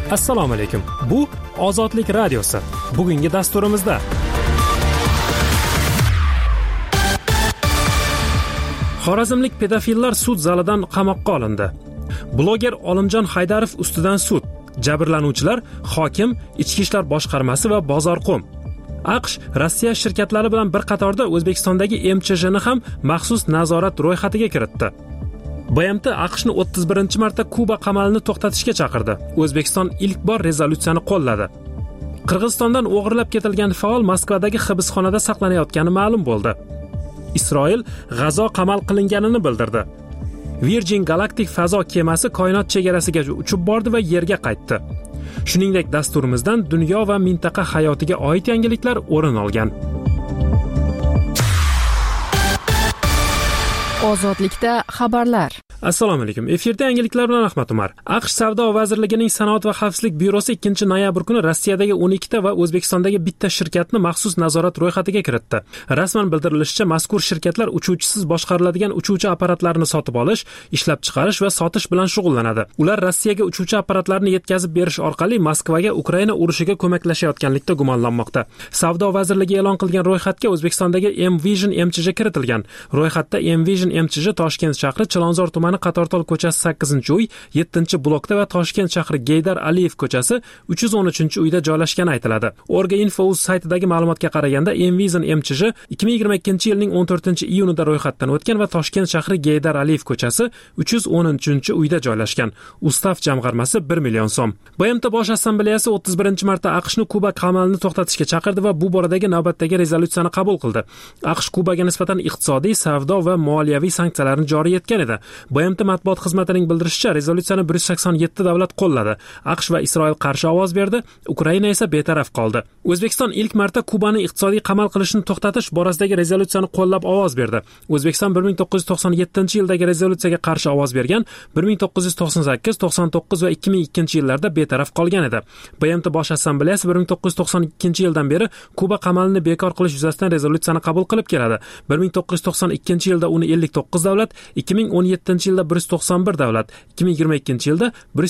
Assalomu alaykum. Bu Ozodlik radiosi. Bugungi dasturimizda Xorazmlik pedofillar sud zalidan qamoqqa olindi. Bloger Olimjon Haydarov ustidan sud. Jabrlanuvchilar hokim, Ichki ishlar boshqarmasi va Bozorqo'm. AQSh Rossiya shirkatlari bilan bir qatorda O'zbekistondagi MCHni ham maxsus nazorat ro'yxatiga kiritdi. BMT AQShni 31-marta Kuba qamalini to'xtatishga chaqirdi. O'zbekiston ilk bor rezolyutsiyani qo'lladi. Qirg'izistondan o'g'irlab ketilgan faol Moskvadagi hibsxonada saqlanayotgani ma'lum bo'ldi. Isroil G'azo qamal qilinganini bildirdi. Virgin Galactic fazo kemasi koinot chegarasiga uchib bordi va yerga qaytdi. Shuningdek, dasturimizdan dunyo va mintaqa hayotiga oid yangiliklar o'rin olgan. Ozodlikda xabarlar. Assalomu alaykum. Efirda yangiliklar bilan Ahmad Umar. AQSh Savdo vazirligining Sanoat va xavfsizlik byurosi 2-noyabr kuni Rossiyadagi 12 ta va O'zbekistondagi bitta shirkatni maxsus nazorat ro'yxatiga kiritdi. Rasman bildirilishicha, mazkur shirkatlar uchuvchisiz boshqariladigan uchuvchi apparatlarni sotib olish, ishlab chiqarish va sotish bilan shug'ullanadi. Ular Rossiyaga uchuvchi apparatlarni yetkazib berish orqali Moskvaga Ukraina urushiga ko'maklashayotganlikda gumonlanmoqda. Savdo vazirligi e'lon qilgan ro'yxatga O'zbekistondagi M-Vision MCH kiritilgan. Ro'yxatda M-Vision MCH Toshkent shahri Chilonzor tumani Qatortol ko'chasi 8-uy, 7-blokda va Toshkent shahri Geydar Aliyev ko'chasi 313-uyda joylashgani aytiladi. Orga.info.uz saytidagi ma'lumotga qaraganda, M-Vision MCH 2022-yilning 14-iyunida ro'yxatdan o'tgan va Toshkent shahri Geydar Aliyev ko'chasi 313-uyda joylashgan. Ustav jamg'armasi 1 million so'm. BMT Bosh assambleyasi 31-marta AQShni Kuba qamalini to'xtatishga chaqirdi va bu boradagi navbatdagi rezolyutsiyani qabul qildi. AQSh Kubaga nisbatan iqtisodiy, savdo va moliyaviy sanksiyalarni joriy etgan edi. BMT matbuot xizmatining bildirishicha, rezolyutsiyani 187 davlat qo'lladi. AQSh va Isroil qarshi ovoz berdi, Ukraina esa betaraf qoldi. O'zbekiston ilk marta Kubani iqtisodiy qamal qilishni to'xtatish borasidagi rezolyutsiyani qo'llab ovoz berdi. O'zbekiston 1997-yildagi rezolyutsiyaga qarshi ovoz bergan, 1998, 99 va 2002 yillarda betaraf qolgan edi. BMT Bosh assambleyasi 1992-yildan beri Kuba qamalini bekor qilish yuzasidan rezolyutsiyani qabul qilib keladi. 1992-yilda uni 59 davlat, 2017-yilda 191 davlat, 2022-yilda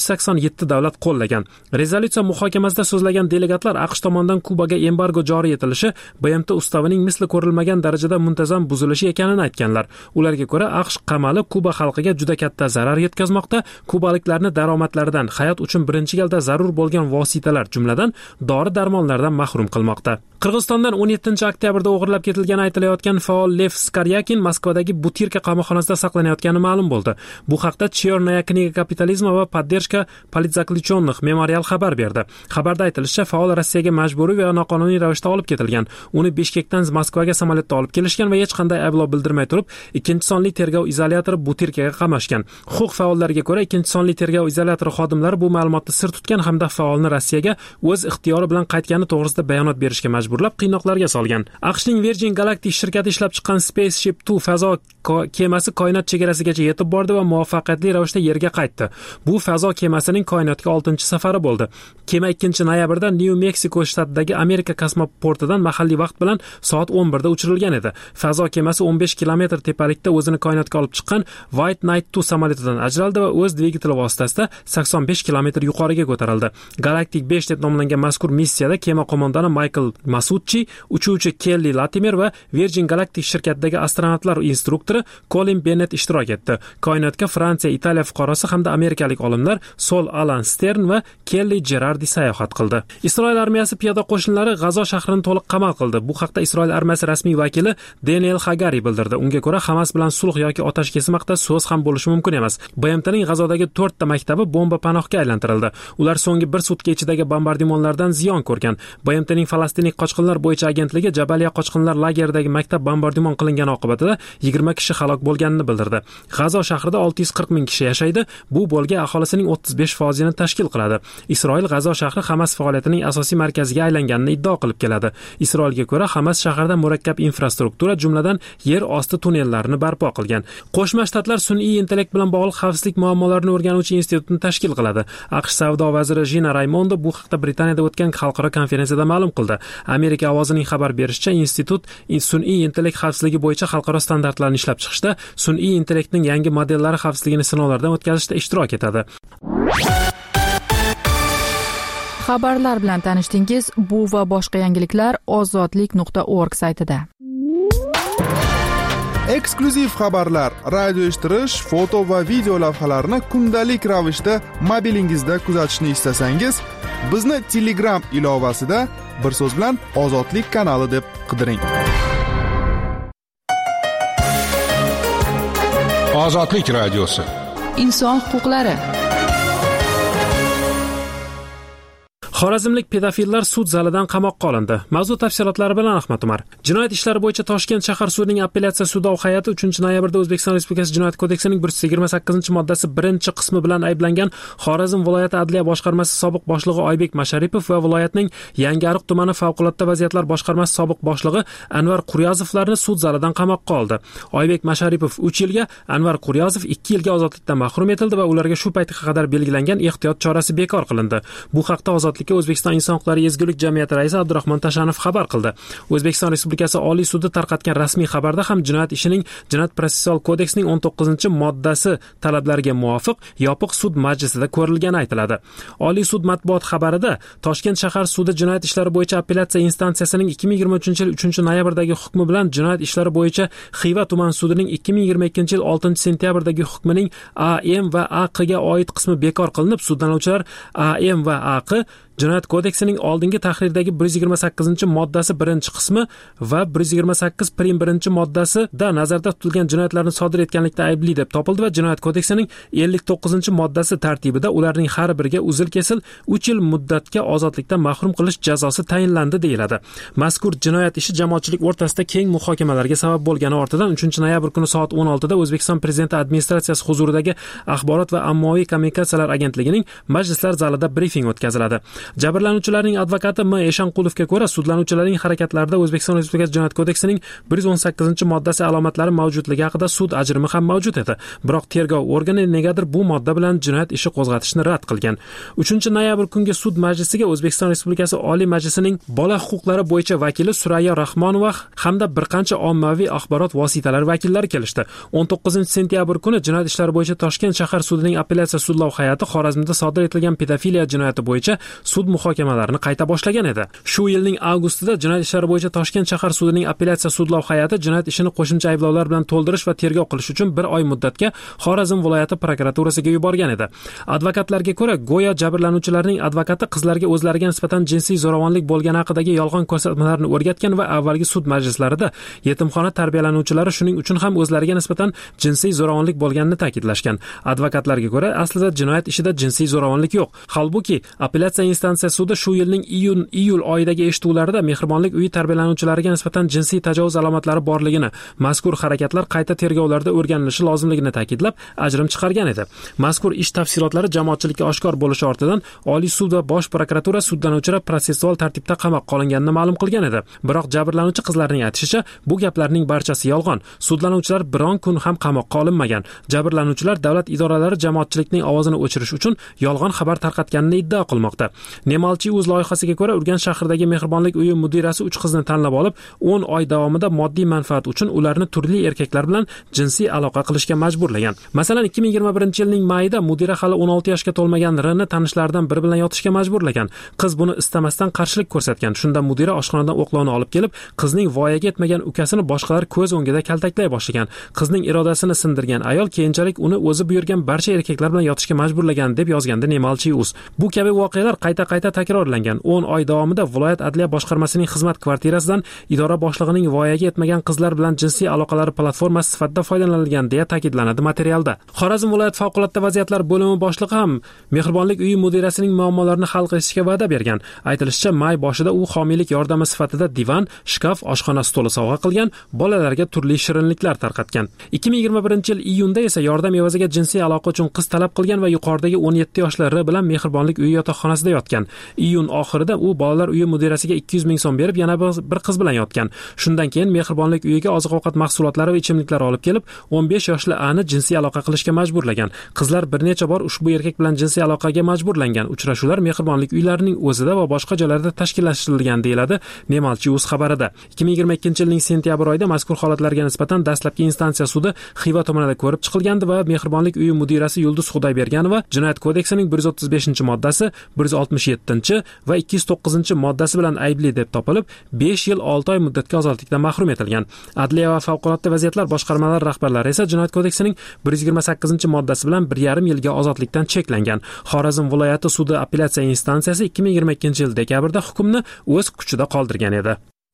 187 davlat qo'llagan. Rezolyutsiya muhokamasida so'zlagan delegatlar AQSh tomonidan Kubaga embargo joriy etilishi BMT ustavining misli ko'rilmagan darajada muntazam buzilishi ekanini aytganlar. Ularga ko'ra, AQSh qamali Kuba xalqiga juda katta zarar yetkazmoqda, kubaliklarni daromadlaridan, hayot uchun birinchi galda zarur bo'lgan vositalar, jumladan dori-darmonlardan mahrum qilmoqda. Qirg'izistondan 17-oktyabrda o'g'irlab ketilgani aytilayotgan faol Lev Skaryakin Moskvadagi Butirka qamoqxonasida saqlanayotgani ma'lum bo'ldi. Bu haqda Chernaya kniga kapitalizma va poddershka politzaklitchonных memorial xabar berdi. Xabarda aytilishicha, faol Rossiyaga majburiy va noqonuniy ravishda olib ketilgan. Uni Bishkekdan Moskvaga samolyotda olib kelishgan va hech qanday ayblov bildirmay turib, 2-sonli tergov izolyatori Butirkaga qamashgan. Huquq faollariga ko'ra, 2-sonli tergov izolyatori xodimlari bu ma'lumotni sir tutgan hamda faolni Rossiyaga o'z ixtiyori bilan qaytgani to'g'risida bayonot berishga majburlab qiynoqlarga solgan. AQShning Virgin Galactic shirkati ishlab chiqqan Spaceship 2 fazo kemasi koinot chegarasigacha yetib bordi va muvaffaqiyatli ravishda yerga qaytdi. Bu fazo kemasining koinotga 6-safari bo'ldi. Kema 2-noyabrda New Mexico shtatidagi Amerika kosmoportidan mahalliy vaqt bilan soat 11da uchirilgan edi. Fazo kemasi 15 kilometr tepalikda o'zini koinotga olib chiqqan White Knight 2 samolyotidan ajraldi va o'z dvigateli vositasida 85 kilometr yuqoriga ko'tarildi. Galactic 5 deb nomlangan mazkur missiyada kema qo'mondoni Michael Masucci, uchuvchi Kelly Latimer va Virgin Galactic shirkatidagi astronavtlar instruktori Colin Bennett ishtirok etdi. Koinotga Fransiya, Italiya fuqarosi hamda amerikalik olimlar Sol Alan Stern va Kelly Gerardi sayohat qildi. Isroil armiyasi piyoda qo'shinlari G'azo shahrini to'liq qamal qildi. Bu haqda Isroil armiyasi rasmiy vakili Daniel Hagari bildirdi. Unga ko'ra, Hamas bilan sulh yoki otash kesim haqida so'z ham bo'lishi mumkin emas. BMTning G'azodagi 4 ta maktabi bomba panohga aylantirildi. Ular so'nggi bir sutka ichidagi bombardimonlardan ziyon ko'rgan. BMTning falastinlik qochqinlar bo'yicha agentligi Jabaliya qochqinlar lageridagi maktab bombardimon qilingani oqibatida 20 kishi halok bo'lganini bildirdi. G'azo shahrida 640 ming kishi yashaydi. Bu bo'lgan aholisining 35%ni tashkil qiladi. Isroil G'azo shahri Hamas faoliyatining asosiy markaziga aylanganini iddao qilib keladi. Isroilga ko'ra, Hamas shahrda murakkab infrastruktura, jumladan yer osti tunnellarini barpo qilgan. Qo'shma Shtatlar sun'iy intellekt bilan bog'liq xavfsizlik muammolarini o'rganuvchi institutini tashkil qiladi. AQSh savdo vaziri Gina Raimondo bu haqda Britaniyada o'tgan xalqaro konferensiyada ma'lum qildi. Amerika ovozining xabar berishicha, institut sun'iy intellekt xavfsizligi bo'yicha xalqaro standartlarni ishlab chiqishda, sun'iy intellektning yangi modellari xavfsizligini sinovlardan o'tkazishda ishtirok etadi. Xabarlar bilan tanishdingiz. Bu va boshqa yangiliklar ozodlik.org saytida. Eksklyuziv xabarlar, radio eshittirish, foto va video lavhalarni kundalik ravishda mobilingizda kuzatishni istasangiz, bizni Telegram ilovasida bir so'z bilan Ozodlik kanali deb qidiring. Ozodlik radiosi. Inson huquqlari. Xorazmlik pedofillar sud zalidan qamoqqa olindi. Mavzu tafsilotlari bilan Ahmad Umar. Jinoyat ishlari bo'yicha Toshkent shahar sudining apellyatsiya sudi hay'ati 3-noyabrda O'zbekiston Respublikasi Jinoyat kodeksining 128-moddasi 1-qismi bilan ayblangan Xorazm viloyati adliya boshqarmasi sobiq boshlig'i Oybek Masharipov va viloyatning Yangiariq tumani favqulodda vaziyatlar boshqarmasi sobiq boshlig'i Anvar Quryozovlarni sud zalidan qamoqqa oldi. Oybek Masharipov 3 yilga, Anvar Quryozov 2 yilga ozodlikdan mahrum etildi va ularga shu paytga qadar belgilangan ehtiyot chorasi bekor qilindi. Bu haqda Ozodlik O'zbekiston Inson huquqlari ezgulik jamiyati raisi Abdurahmon Tashanov xabar qildi. O'zbekiston Respublikasi Oliy sudi tarqatgan rasmiy xabarda ham jinoyat ishining Jinoyat protsessual kodeksining 19-moddasi talablariga muvofiq yopiq sud majlisida ko'rilgani aytiladi. Oliy sud matbuot xabarida Toshkent shahar sudi jinoyat ishlari bo'yicha apellyatsiya instansiyasining 2023-yil 3-noyabrdagi hukmi bilan jinoyat ishlari bo'yicha Xiva tuman sudining 2022-yil 6-sentyabrdagi hukmining AM va AQ ga oid qismi bekor qilinib, sudlanuvchilar AM va AQ Jinoyat kodeksining oldingi tahrirdagi 128-moddasi 1-qismi va 128-1-moddasida nazarda tutilgan jinoyatlarni sodir etganlikda aybli deb topildi va Jinoyat kodeksining 59-moddasi tartibida ularning har biriga uzil-kesil 3 yil muddatga ozodlikdan mahrum qilish jazosi tayinlandi deyiladi. Mazkur jinoyat ishi jamoatchilik o'rtasida keng muhokamalarga sabab bo'lgani ortidan 3-noyabr kuni soat 16 da O'zbekiston Prezidenti administratsiyasi huzuridagi Axborot va ommaviy kommunikatsiyalar agentligining majlislar zalida brifing o'tkaziladi. Jabrlanuvchilarning advokati M. Eshanqulovga ko'ra, sudlanuvchilarning harakatlarida O'zbekiston Respublikasi Jinoyat kodeksining 118-moddasi alomatlari mavjudligi haqida sud ajrimi ham mavjud edi. Biroq tergov organi negadir bu modda bilan jinoyat ishi qo'zg'atishni rad qilgan. 3-noyabr kungi sud majlisiga O'zbekiston Respublikasi Oliy Majlisining bola huquqlari bo'yicha vakili Surayyo Rahmonova hamda bir qancha ommaviy axborot vositalari vakillari kelishdi. 19-sentyabr kuni jinoyat ishlari bo'yicha Toshkent shahar sudining apellyatsiya sudlov hay'ati Xorazmda sodir etilgan pedofiliya jinoyati bo'yicha sud muhokamalarini qayta boshlagan edi. Shu yilning avgustida jinoyat ishlari bo'yicha Toshkent shahar sudining apellyatsiya sudlov hay'ati jinoyat ishini qo'shimcha ayblovlar bilan to'ldirish va tergov qilish uchun 1 oy muddatga Xorazm viloyati prokuraturasiga yuborgan edi. Advokatlarga ko'ra, go'yo jabrlanuvchilarning advokati qizlarga o'zlariga nisbatan jinsiy zo'ravonlik bo'lgani haqidagi yolg'on ko'rsatmalarni o'rgatgan va avvalgi sud majlislarida yetimxona tarbiyalanuvchilari shuning uchun ham o'zlariga nisbatan jinsiy zo'ravonlik bo'lganini ta'kidlashgan. Advokatlarga ko'ra, aslida jinoyat ishida jinsiy zo'ravonlik yo'q. Holbuki apellyatsiya instansiya sudi shu yilning iyul oyidagi eshituvlarida mehribonlik uyi tarbiyalanuvchilariga nisbatan jinsiy tajovuz alomatlari borligini, mazkur harakatlar qayta tergovlarda o'rganilishi lozimligini ta'kidlab, ajrim chiqargan edi. Mazkur ish tafsilotlari jamoatchilikka oshkor bo'lishi ortidan Oliy sud va Bosh prokuratura sudlanuvchilar protsessual tartibda qamoqqa olinganini ma'lum qilgan edi. Biroq jabrlanuvchi qizlarning aytishicha, bu gaplarning barchasi yolg'on. Sudlanuvchilar biron kun ham qamoqqa olinmagan. Jabrlanuvchilar davlat idoralari jamoatchilikning ovozini o'chirish uchun yolg'on xabar tarqatganini iddao qilmoqda. Nemalchi uz loyihasiga ko'ra, Urganch shahridagi mehribonlik uyi mudirasi 3 qizni tanlab olib, 10 oy davomida moddiy manfaat uchun ularni turli erkaklar bilan jinsiy aloqa qilishga majburlagan. Masalan, 2021-yilning mayida mudira hali 16 yoshga to'lmagan R-ni tanishlaridan biri bilan yotishga majburlagan. Qiz buni istamasdan qarshilik ko'rsatgan. Shunda mudira oshxonadan o'qlovni olib kelib, qizning voyaga yetmagan ukasini boshqalar ko'z o'ngida kaltaklay boshlagan. Qizning irodasini sindirgan ayol keyinchalik uni o'zi buyurgan barcha erkaklar bilan yotishga majburlagan deb yozgandi Nemalchi uz. Bu kabi voqealar qayta takrorlangan. 10 oy davomida viloyat adliya boshqarmasining xizmat kvartirasidan idora boshlig'ining voyaga yetmagan qizlar bilan jinsiy aloqalar platformasi sifatida foydalanilgan deya ta'kidlanadi materialda. Xorazm viloyat favqulodda vaziyatlar bo'limi boshlig'i ham mehribonlik uyi mudirasining muammolarini hal qilishga va'da bergan. Aytilishicha, may boshida u homiylik yordami sifatida divan, shkaf, oshxona stoli sovg'a qilgan, bolalarga turli shirinliklar tarqatgan. 2021-yil iyunda esa yordam evaziga jinsiy aloqa uchun qiz talab qilgan va yuqoridagi 17 yoshli R bilan mehribonlik uyi yotoqxonasida yotgan. Iyun oxirida u bolalar uyi mudirasiga 200 ming so'm berib, yana bir qiz bilan yotgan. Shundan keyin mehribonlik uyiga oziq-ovqat mahsulotlari va ichimliklar olib kelib, 15 yoshli A ni jinsiy aloqa qilishga majburlagan. Qizlar bir necha bor ushbu erkak bilan jinsiy aloqaga majburlangan. Uchrashuvlar mehribonlik uylarining o'zida va boshqa joylarda tashkillashtirilgan deyiladi Nemalchi uz xabarida. 2022-yilning sentyabr oyida mazkur holatlarga nisbatan dastlabki instansiya sudi Xiva tumanida ko'rib chiqilgandi va mehribonlik uyi mudirasi Yulduz Xudoyberganova Jinoyat kodeksining 135-moddasi, 267 va 209 moddasi bilan aybli deb topilib 5 yil 6 oy muddatga ozodlikdan mahrum etilgan. Adliya va favqulodda vaziyatlar boshqarmalari rahbarlari esa Jinoyat kodeksining 128 moddasi bilan 1,5 yilga ozodlikdan cheklangan. Xorazm viloyati sudi apellyatsiya instansiyasi 2022 yil dekabrda hukmni o'z kuchida qoldirgan edi.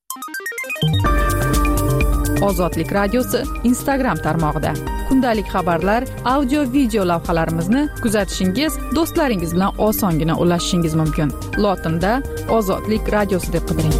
Ozodlik radiosi Instagram tarmog'ida kundalik xabarlar, audio video lavhalarimizni kuzatishingiz, do'stlaringiz bilan osongina ulashishingiz mumkin. Lotinda Ozodlik radiosi deb qidiring.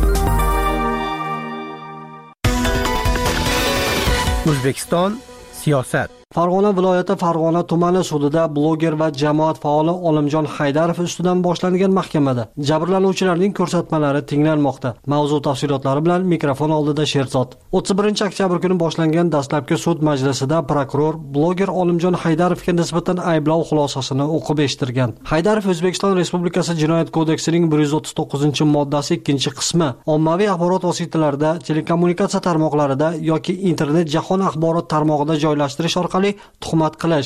O'zbekiston siyosat. Farg'ona viloyati Farg'ona tumani sudida bloger va jamoat faoli Olimjon Haydarov ustidan boshlangan mahkamada jabrlanuvchilarning ko'rsatmalari tinglanmoqda. Mavzu tafsilotlari bilan mikrofon oldida Sherzod. 31 oktyabr kuni boshlangan dastlabki sud majlisida prokuror bloger Olimjon Haydarovga nisbatan ayblov xulosasini o'qib eshittirgan. Haydarov O'zbekiston Respublikasi Jinoyat kodeksining 139-moddasi 2-qismi ommaviy axborot vositalarida, telekommunikatsiya tarmoqlarida yoki internet jahon axborot tarmog'ida joylashtirish orqali tuhmat qilish.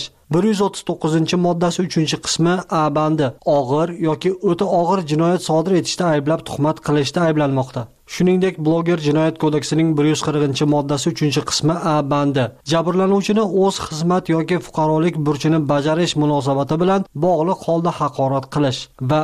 139-moddasi 3-qismi A bandi og'ir yoki o'ta og'ir jinoyat sodir etishda ayblab tuhmat qilishda ayblanmoqda. Shuningdek, bloger Jinoyat kodeksining 140-moddasi 3-qismi A bandi jabrlanuvchini o'z xizmat yoki fuqarolik burchini bajarish munosabati bilan bog'liq holda haqorat qilish va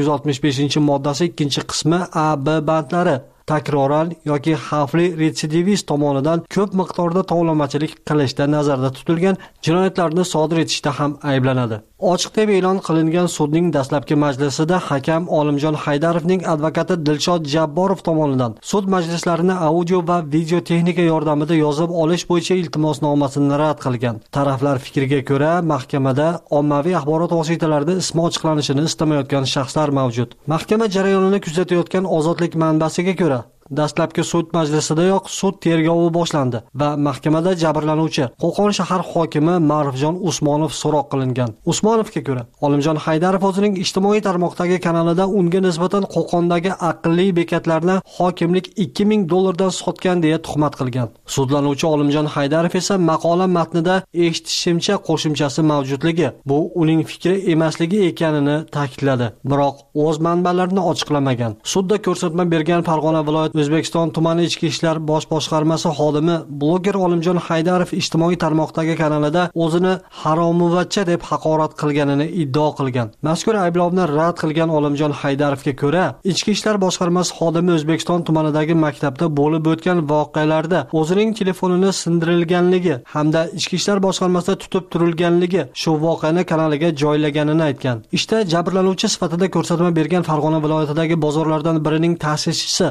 165-moddasi 2-qismi A B bandlari takroran yoki xavfli retsidivist tomonidan ko'p miqdorda tovlamachilik qilishda nazarda tutilgan jinoyatlarni sodir etishda ham ayblanadi. Ochiq deb e'lon qilingan sudning dastlabki majlisida hakam Olimjon Haydarovning advokati Dilshod Jabborov tomonidan sud majlislarini audio va video texnika yordamida yozib olish bo'yicha iltimosnomasini rad qilgan. Taraflar fikriga ko'ra, mahkamada ommaviy axborot vositalarida ismi ochiqlanishini istamayotgan shaxslar mavjud. Mahkama jarayonini kuzatayotgan Ozodlik manbasiga ko'ra, dastlabki sud majlisidayoq sud tergovi boshlandi va mahkamada jabrlanuvchi Qo'qon shahar hokimi Ma'rufjon Usmonov so'roq qilingan. Usmonovga ko'ra, Olimjon Haydarov o'zining ijtimoiy tarmoqdagi kanalida unga nisbatan Qo'qondagi aqlli bekatlarni hokimlik $2000 sotgan deya tuhmat qilgan. Sudlanuvchi Olimjon Haydarov esa maqola matnida eshitishimcha qo'shimchasi mavjudligi, bu uning fikri emasligi ekanini ta'kidladi, biroq o'z manbalarini ochiqlamagan. Sudda ko'rsatma bergan Farg'ona viloyati O'zbekiston tumani ichki ishlar bosh boshqarmasi xodimi bloger Olimjon Haydarov ijtimoiy tarmoqdagi kanalida o'zini haromuvachcha deb haqorat qilganini iddao qilgan. Mazkur ayblovni rad qilgan Olimjon Haydarovga ko'ra, ichki ishlar boshqarmasi xodimi O'zbekiston tumanidagi maktabda bo'lib o'tgan voqealarda o'zining telefonini sindirilganligi hamda ichki ishlar boshqarmasida tutib turilganligi shu voqeani kanaliga joylaganini aytgan. Ishda jabrlanuvchi sifatida ko'rsatma bergan Farg'ona viloyatidagi bozorlardan birining ta'sischisi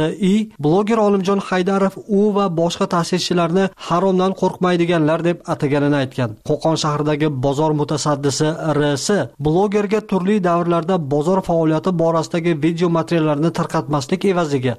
bloger Olimjon Haydarov u va boshqa ta'sischilarni haromdan qo'rqmaydiganlar deb ataganini aytgan. Qo'qon shahridagi bozor mutasaddisi R.S. blogerga turli davrlarda bozor faoliyati borasidagi video materiallarni tarqatmaslik evaziga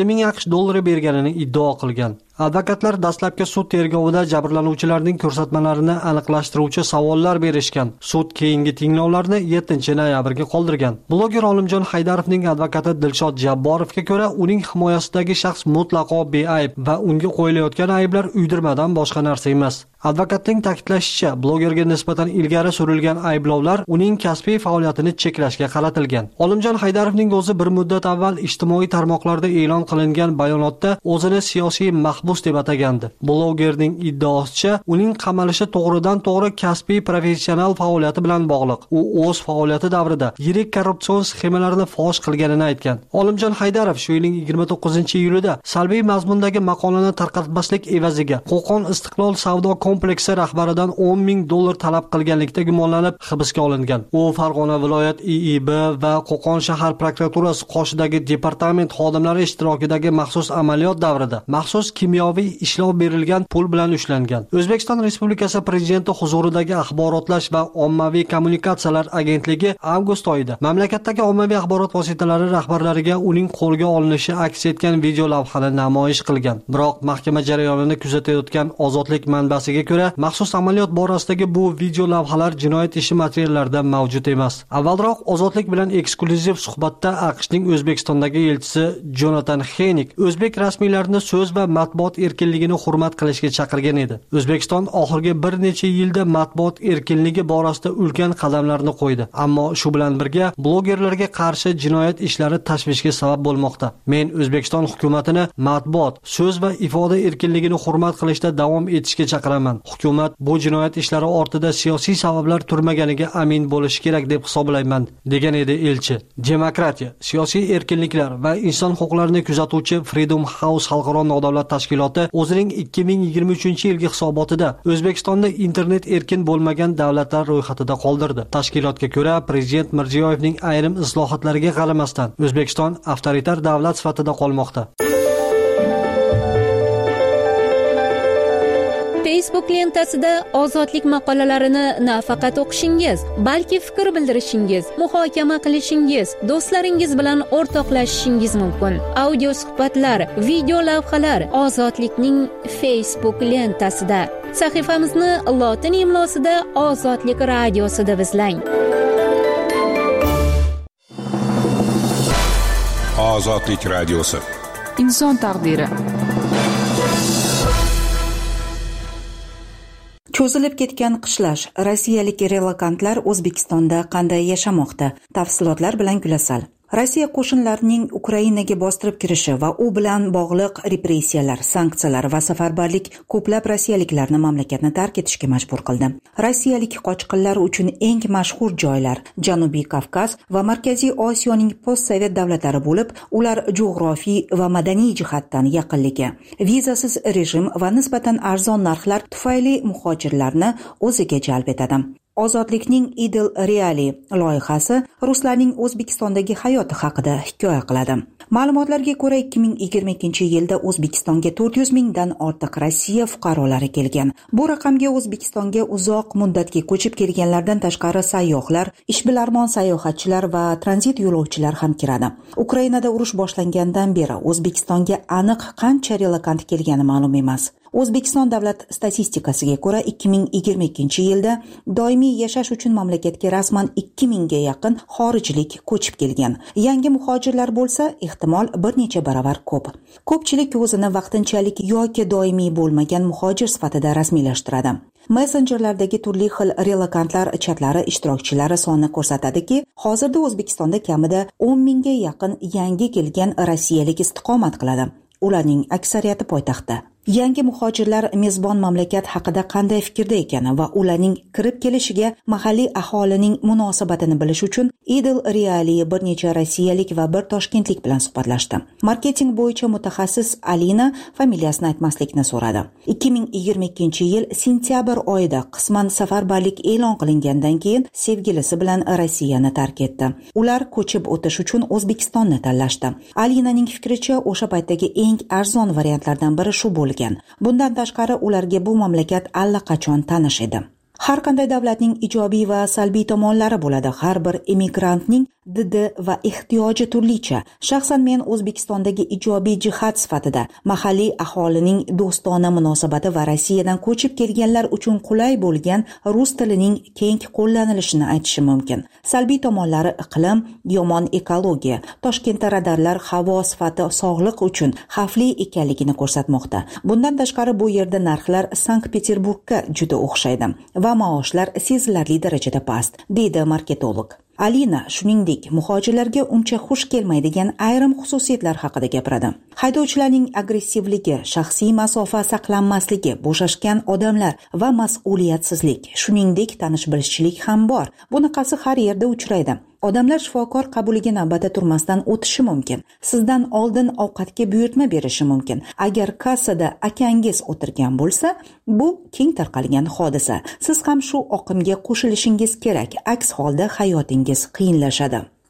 $7000 berganini iddao qilgan. Advokatlar dastlabki sud tergovida jabrlanuvchilarning ko'rsatmalarini aniqlashtiruvchi savollar berishgan. Sud keyingi tinglovlarni 7-noyabrga qoldirgan. Bloger Olimjon Haydarovning advokati Dilshod Jabborovga ko'ra, uning himoyasidagi shaxs mutlaqo beayb va unga qo'yilayotgan ayblar uydirmadan boshqa narsa emas. Advokatning ta'kidlashicha, blogerga nisbatan ilgari surilgan ayblovlar uning kasbiy faoliyatini cheklashga qaratilgan. Olimjon Haydarovning o'zi bir muddat avval ijtimoiy tarmoqlarda e'lon qilingan bayonotda o'zini siyosiy mahbus deb atagandi. Blogerning iddaosicha, uning qamalishi to'g'ridan-to'g'ri kasbiy professional faoliyati bilan bog'liq. U o'z faoliyati davrida yirik korrupsion sxemalarni fosh qilganini aytgan. Olimjon Haydarov shu yilning 29-iyulida salbiy mazmundagi maqolani tarqatmaslik evaziga Qo'qon Istiqlol savdo kompleksi rahbaridan $10,000 talab qilganlikda gumonlanib hibsga olingan. U Farg'ona viloyat IIB va Qo'qon shahar prokuraturasi qoshidagi departament xodimlari ishtirokidagi maxsus amaliyot davrida maxsus kimyoviy ishlov berilgan pul bilan ushlangan. O'zbekiston Respublikasi Prezidenti huzuridagi axborotlash va ommaviy kommunikatsiyalar agentligi avgust oyida mamlakatdagi ommaviy axborot vositalari rahbarlariga uning qo'lga olinishi aks etgan video lavhani namoyish qilgan. Biroq mahkama jarayonini kuzatayotgan Ozodlik manbasiga ko'ra, maxsus amaliyot borasidagi bu video lavhalar jinoyat ishi materiallarida mavjud emas. Avvalroq Ozodlik bilan eksklyuziv suhbatda AQShning O'zbekistondagi elchisi Jonathan Henik o'zbek rasmiylarini so'z va matbuot erkinligini hurmat qilishga chaqirgan edi. O'zbekiston oxirgi bir necha yilda matbuot erkinligi borasida ulkan qadamlarni qo'ydi, ammo shu bilan birga blogerlarga qarshi jinoyat ishlari tashvishga sabab bo'lmoqda. Men O'zbekiston hukumatini matbuot, so'z va ifoda erkinligini hurmat qilishda davom etishga chaqiraman. Hukumat bu jinoyat ishlari ortida siyosiy sabablar turmaganiga amin bo'lishi kerak deb hisoblayman, degan edi elchi. Demokratiya, siyosiy erkinliklar va inson huquqlarini kuzatuvchi Freedom House xalqaro nodavlat tashkiloti o'zining 2023-yilgi hisobotida O'zbekistonni internet erkin bo'lmagan davlatlar ro'yxatida qoldirdi. Tashkilotga ko'ra, Prezident Mirziyoyevning ayrim islohotlariga qaramasdan O'zbekiston avtoritar davlat sifatida qolmoqda. Facebook lentasida ozodlik maqolalarini nafaqat o'qishingiz, balki fikr bildirishingiz, muhokama qilishingiz, do'stlaringiz bilan o'rtoqlashishingiz mumkin. Audio suhbatlar, video lavhalar Ozodlikning Facebook lentasida. Sahifamizni lotin imlosida Ozodlik radiosi deb izlang. Ozodlik radiosi. Inson taqdiri. Cho'zilib ketgan qishlash. Rossiyalik relokantlar O'zbekistonda qanday yashamoqda? Tafsilotlar bilan Gulasal. Rossiya qo'shinlarining Ukrainaga bostirib kirishi va u bilan bog'liq repressiyalar, sanksiyalar va safarbarlik ko'plab rossiyaliklarni mamlakatni tark etishga majbur qildi. Rossiyalik qochqinlar uchun eng mashhur joylar Janubiy Kavkaz va Markaziy Osiyoning postsovet davlatlari bo'lib, ular jug'rofiy va madaniy jihatdan yaqinligi, vizasiz rejim va nisbatan arzon narxlar tufayli muhojirlarni o'ziga jalb etadi. Ozodlikning Idil Reali loyihasi ruslarning O'zbekistondagi hayoti haqida hikoya qiladi. Ma'lumotlarga ko'ra 2022-yilda O'zbekistonga 400 mingdan ortiq Rossiya fuqarolari kelgan. Bu raqamga O'zbekistonga uzoq muddatga ko'chib kelganlardan tashqari sayyohlar, ishbilarmon sayohatchilar va tranzit yo'lovchilar ham kiradi. Ukrainada urush boshlangandan beri O'zbekistonga aniq qancha relokant kelgani ma'lum emas. O'zbekiston davlat statistikasiga ko'ra 2022-yilda doimiy yashash uchun mamlakatga rasman 2000 ga yaqin xorijlik ko'chib kelgan. Yangi muhojirlar bo'lsa, ehtimol bir necha baravar ko'p. Ko'pchilik o'zini vaqtinchalik yoki doimiy bo'lmagan muhojir sifatida rasmiylashtiradi. Messengerlardagi turli xil relokantlar chatlari ishtirokchilari soni ko'rsatadiki, hozirda O'zbekistonda kamida 10 mingga yaqin yangi kelgan rossiyalik istiqomat qiladi. Ularning aksariyati poytaxtda. Yangi muhojirlar mezbon mamlakat haqida qanday fikrda ekani va ularning kirib kelishiga mahalliy aholining munosabatini bilish uchun Idil Reali bir necha rossiyalik va bir toshkentlik bilan suhbatlashdi. Marketing bo'yicha mutaxassis Alina familiyasini aytmaslikni so'radi. 2022-yil sentyabr oyida qisman safarbarlik e'lon qilingandan keyin sevgilisi bilan Rossiyani tark etdi. Ular ko'chib o'tish uchun O'zbekistonni tanlashdi. Alinaning fikricha, o'sha paytdagi eng arzon variantlardan biri shu bo'ldi. Bundan tashqari ularga bu mamlakat allaqachon tanish edi. Har qanday davlatning ijobiy va salbiy tomonlari bo'ladi. Har bir emigrantning didi va ehtiyoji turlicha. Shaxsan men O'zbekistondagi ijobiy jihat sifatida mahalliy aholining do'stona munosabati va Rossiyadan ko'chib kelganlar uchun qulay bo'lgan rus tilining keng qo'llanilishini aytishim mumkin. Salbiy tomonlari iqlim, yomon ekologiya, Toshkentda radarlar havo sifati sog'liq uchun xavfli ekanligini ko'rsatmoqda. Bundan tashqari bu yerda narxlar Sankt-Peterburgga juda o'xshaydi va maoshlar sezilarli darajada past, deydi marketolog. Alina shuningdek muhojirlarga uncha xush kelmaydigan ayrim xususiyatlar haqida gapiradi. Haydovchilarning agressivligi, shaxsiy masofa saqlanmasligi, bo'shashgan odamlar va mas'uliyatsizlik, shuningdek tanish-bilishchilik ham bor. Bunaqasi har yerda uchraydi. Odamlar shifokor qabuliga navbatda turmasdan o'tishi mumkin. Sizdan oldin ovqatga buyurtma berishi mumkin. Agar kassada akangiz o'tirgan bo'lsa, bu keng tarqalgan hodisa. Siz ham shu oqimga qo'shilishingiz kerak. Aks holda hayotingiz qiyinlashadi.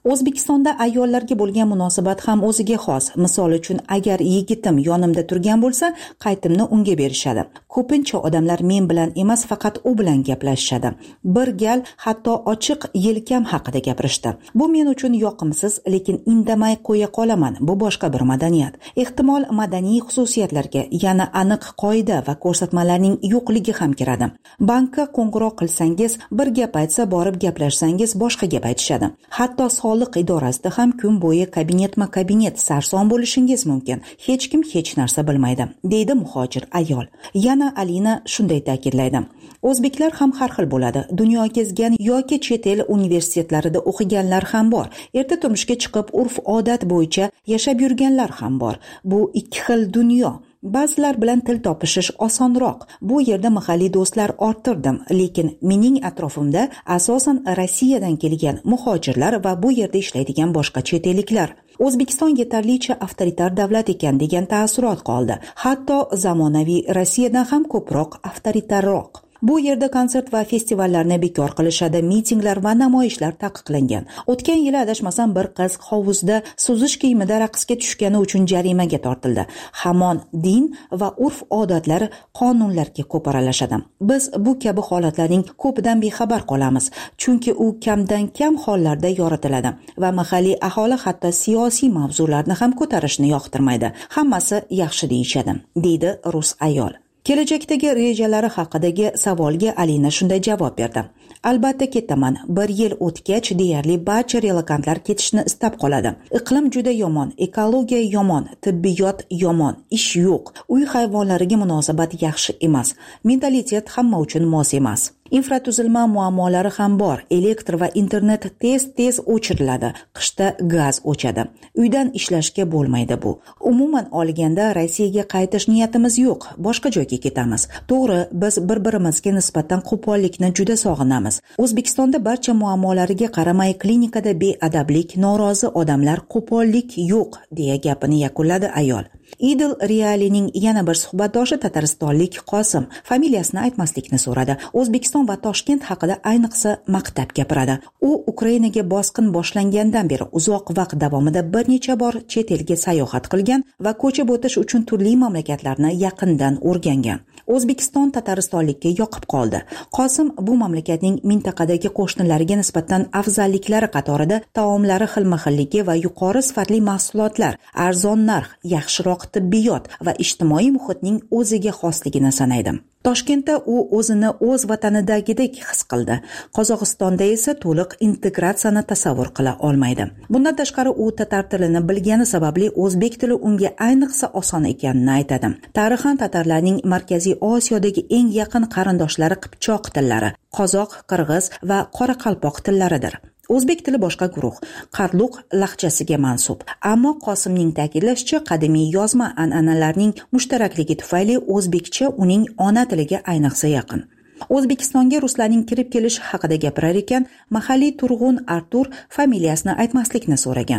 O'zbekistonda ayollarga bo'lgan munosabat ham o'ziga xos. Misol uchun, agar yigitim yonimda turgan bo'lsa, qaytimni unga berishadi. Ko'pincha odamlar men bilan emas, faqat u bilan gaplashishadi. Bir gal hatto ochiq yelkam haqida gapirishdi. Bu men uchun yoqimsiz, lekin indamay qo'ya qolaman. Bu boshqa bir madaniyat. Ehtimol madaniy xususiyatlarga, yana aniq qoida va ko'rsatmalarning yo'qligi ham kiradi. Bankka qo'ng'iroq qilsangiz, bir gap aytsa borib gaplashsangiz boshqa gap aytishadi. Hatto soliq idorasida ham kun bo'yi kabinetma-kabinet sarson bo'lishingiz mumkin. Hech kim hech narsa bilmaydi, deydi muhojir ayol. Yana Alina shunday ta'kidlaydi. O'zbeklar ham har xil bo'ladi. Dunyo kezgan yoki chet el universitetlarida o'qiganlar ham bor. Erta turmushga chiqib urf-odat bo'yicha yashab yurganlar ham bor. Bu ikki xil dunyo. Ba'zilar bilan til topishish osonroq. Bu yerda mahalliy do'stlar orttirdim, lekin mening atrofimda asosan Rossiyadan kelgan muhojirlar va bu yerda ishlaydigan boshqa chet elliklar. O'zbekiston yetarlicha avtoritar davlat ekan degan taassurot qoldi. Hatto zamonaviy Rossiyadan ham ko'proq avtoritarroq. Bu yerda konsert va festivallarni bekor qilishadi, mitinglar va namoyishlar taqiqlangan. O'tgan yili adashmasam bir qiz hovuzda suzish kiyimida raqsga tushgani uchun jarimaga tortildi. Hamon din va urf-odatlar qonunlarga ko'p aralashadi. Biz bu kabi holatlarning ko'pidan bexabar qolamiz, chunki u kamdan kam hollarda yoritiladi va mahalliy aholi hatto siyosiy mavzularni ham ko'tarishni yoqtirmaydi. Hammasi yaxshi deyishadi, deydi rus ayol. Kelajakdagi rejalari haqidagi savolga Alina shunday javob berdi. Albatta ketaman. Bir yil o'tgach deyarli barcha relokantlar ketishni istab qoladi. Iqlim juda yomon, ekologiya yomon, tibbiyot yomon, ish yo'q, uy hayvonlariga munosabat yaxshi emas, mentalitet hamma uchun mos emas. Infratuzilma muammolari ham bor. Elektr va internet tez o'chiriladi. Qishda gaz o'chadi. Uydan ishlashga bo'lmaydi bu. Umuman olganda Rossiyaga qaytish niyatimiz yo'q. Boshqa joyga ketamiz. To'g'ri, biz bir-birimizga nisbatan qo'pollikni juda sog'inamiz. O'zbekistonda barcha muammolariga qaramay klinikada beadablik, norozi odamlar, qo'pollik yo'q, deya gapini yakunladi ayol. Idil Realining yana bir suhbatdoshi tataristonlik Qosim familiyasini aytmaslikni so'radi. O'zbekiston va Toshkent haqida ayniqsa maqtab gapiradi. U Ukrainaga bosqin boshlangandan beri uzoq vaqt davomida bir necha bor chet elga sayohat qilgan va ko'chib o'tish uchun turli mamlakatlarni yaqindan o'rgangan. O'zbekiston tataristonlikka yoqib qoldi. Qosim bu mamlakatning mintaqadagi qo'shnilariga nisbatan afzalliklari qatorida taomlari xilma-xilligi va yuqori sifatli mahsulotlar, arzon narx, yaxshiroq tibbiyot va ijtimoiy muhitning o'ziga xosligini sanaydi. Toshkentda u o'zini o'z vatanidagidek his qildi. Qozog'istonda esa to'liq integratsiyani tasavvur qila olmaydi. Bundan tashqari u tatar tilini bilgani sababli o'zbek tili unga ayniqsa oson ekanini aytadi. Tarixan tatarlarning Markaziy Osiyodagi eng yaqin qarindoshlari qipchoq tillari, qozoq, qirg'iz va qoraqalpoq tillaridir. O'zbek tili boshqa guruh, Qarluq lahjasiga mansub. Ammo Qosimning ta'kidlashicha, qadimiy yozma an'analarning mushtarakligi tufayli o'zbekcha uning ona tiliga ayniqsa yaqin. O'zbekistonga ruslarning kirib kelishi haqida gapirar ekan, mahalliy turg'un Artur familiyasini aytmaslikni so'ragan.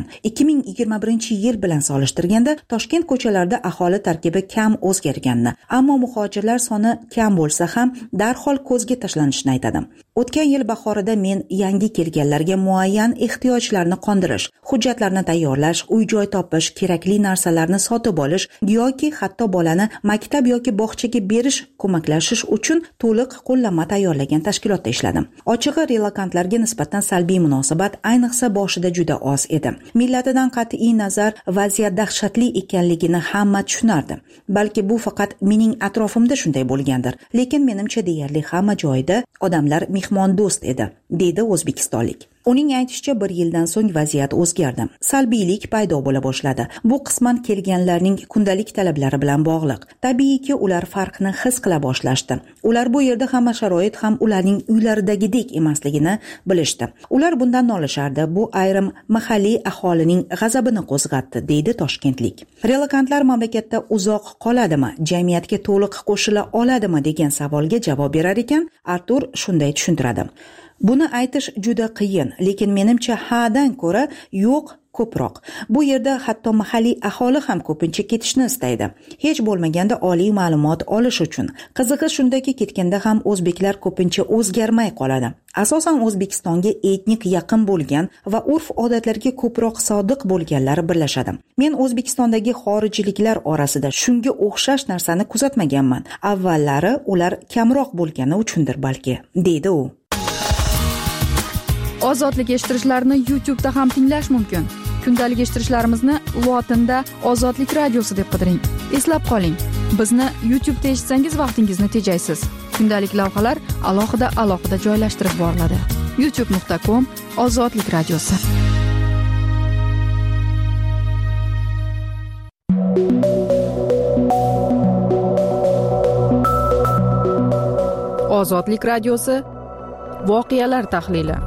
2021-yil bilan solishtirganda Toshkent ko'chalarida aholi tarkibi kam o'zgarganini, ammo muhojirlar soni kam bo'lsa ham darhol ko'zga tashlanishini aytadi. O'tgan yil bahorida men yangi kelganlarga muayyan ehtiyojlarni qondirish, hujjatlarni tayyorlash, uy-joy topish, kerakli narsalarni sotib olish yoki hatto bolani maktab yoki bog'chaga berish, ko'maklashish uchun to'liq qo'llanma tayyorlagan tashkilotda ishladim. Ochig'i, relokantlarga nisbatan salbiy munosabat ayniqsa boshida juda oz edi. Millatidan qat'iy nazar vaziyat dahshatli ekanligini hamma tushunardi. Balki bu faqat mening atrofimda shunday bo'lgandir, lekin menimcha deyarli hamma joyda odamlar mehmondo'st edi, deydi o'zbekistonlik. Uning aytishicha, bir yildan so'ng vaziyat o'zgardi. Salbiylik paydo bo'la boshladi. Bu qisman kelganlarning kundalik talablari bilan bog'liq. Tabiiyki, ular farqni his qila boshlashdi. Ular bu yerda hamma sharoit ham ularning uylaridagidek emasligini bilishdi. Ular bundan nolishardi. Bu ayrim mahalliy aholining g'azabini qo'zg'atdi, deydi toshkentlik. Relokantlar mamlakatda uzoq qoladimi, jamiyatga to'liq qo'shila oladimi degan savolga javob berar ekan, Artur shunday tushuntiradi. Buni aytish juda qiyin, lekin menimcha hadan ko'ra yo'q ko'proq. Bu yerda hatto mahalliy aholi ham ko'pincha ketishni istaydi. Hech bo'lmaganda oliy ma'lumot olish uchun. Qizig'i shundaki, ketganda ham o'zbeklar ko'pincha o'zgarmay qoladi. Asosan O'zbekistonga etnik yaqin bo'lgan va urf-odatlarga ko'proq sodiq bo'lganlar birlashadi. Men O'zbekistondagi xorijliklar orasida shunga o'xshash narsani kuzatmaganman. Avvallari ular kamroq bo'lgani uchundir balki, deydi u. Ozodlik eshittirishlarni YouTube'da ham tinglash mumkin. Kundalik eshittirishlarimizni lotinda Ozodlik radiosi deb qidiring. Eslab qoling, bizni YouTube'da eshitsangiz vaqtingizni tejaysiz. Kundalik lavhalar alohida joylashtirib boriladi. youtube.com/Ozodlik radiosi. Ozodlik radiosi voqealar tahlili.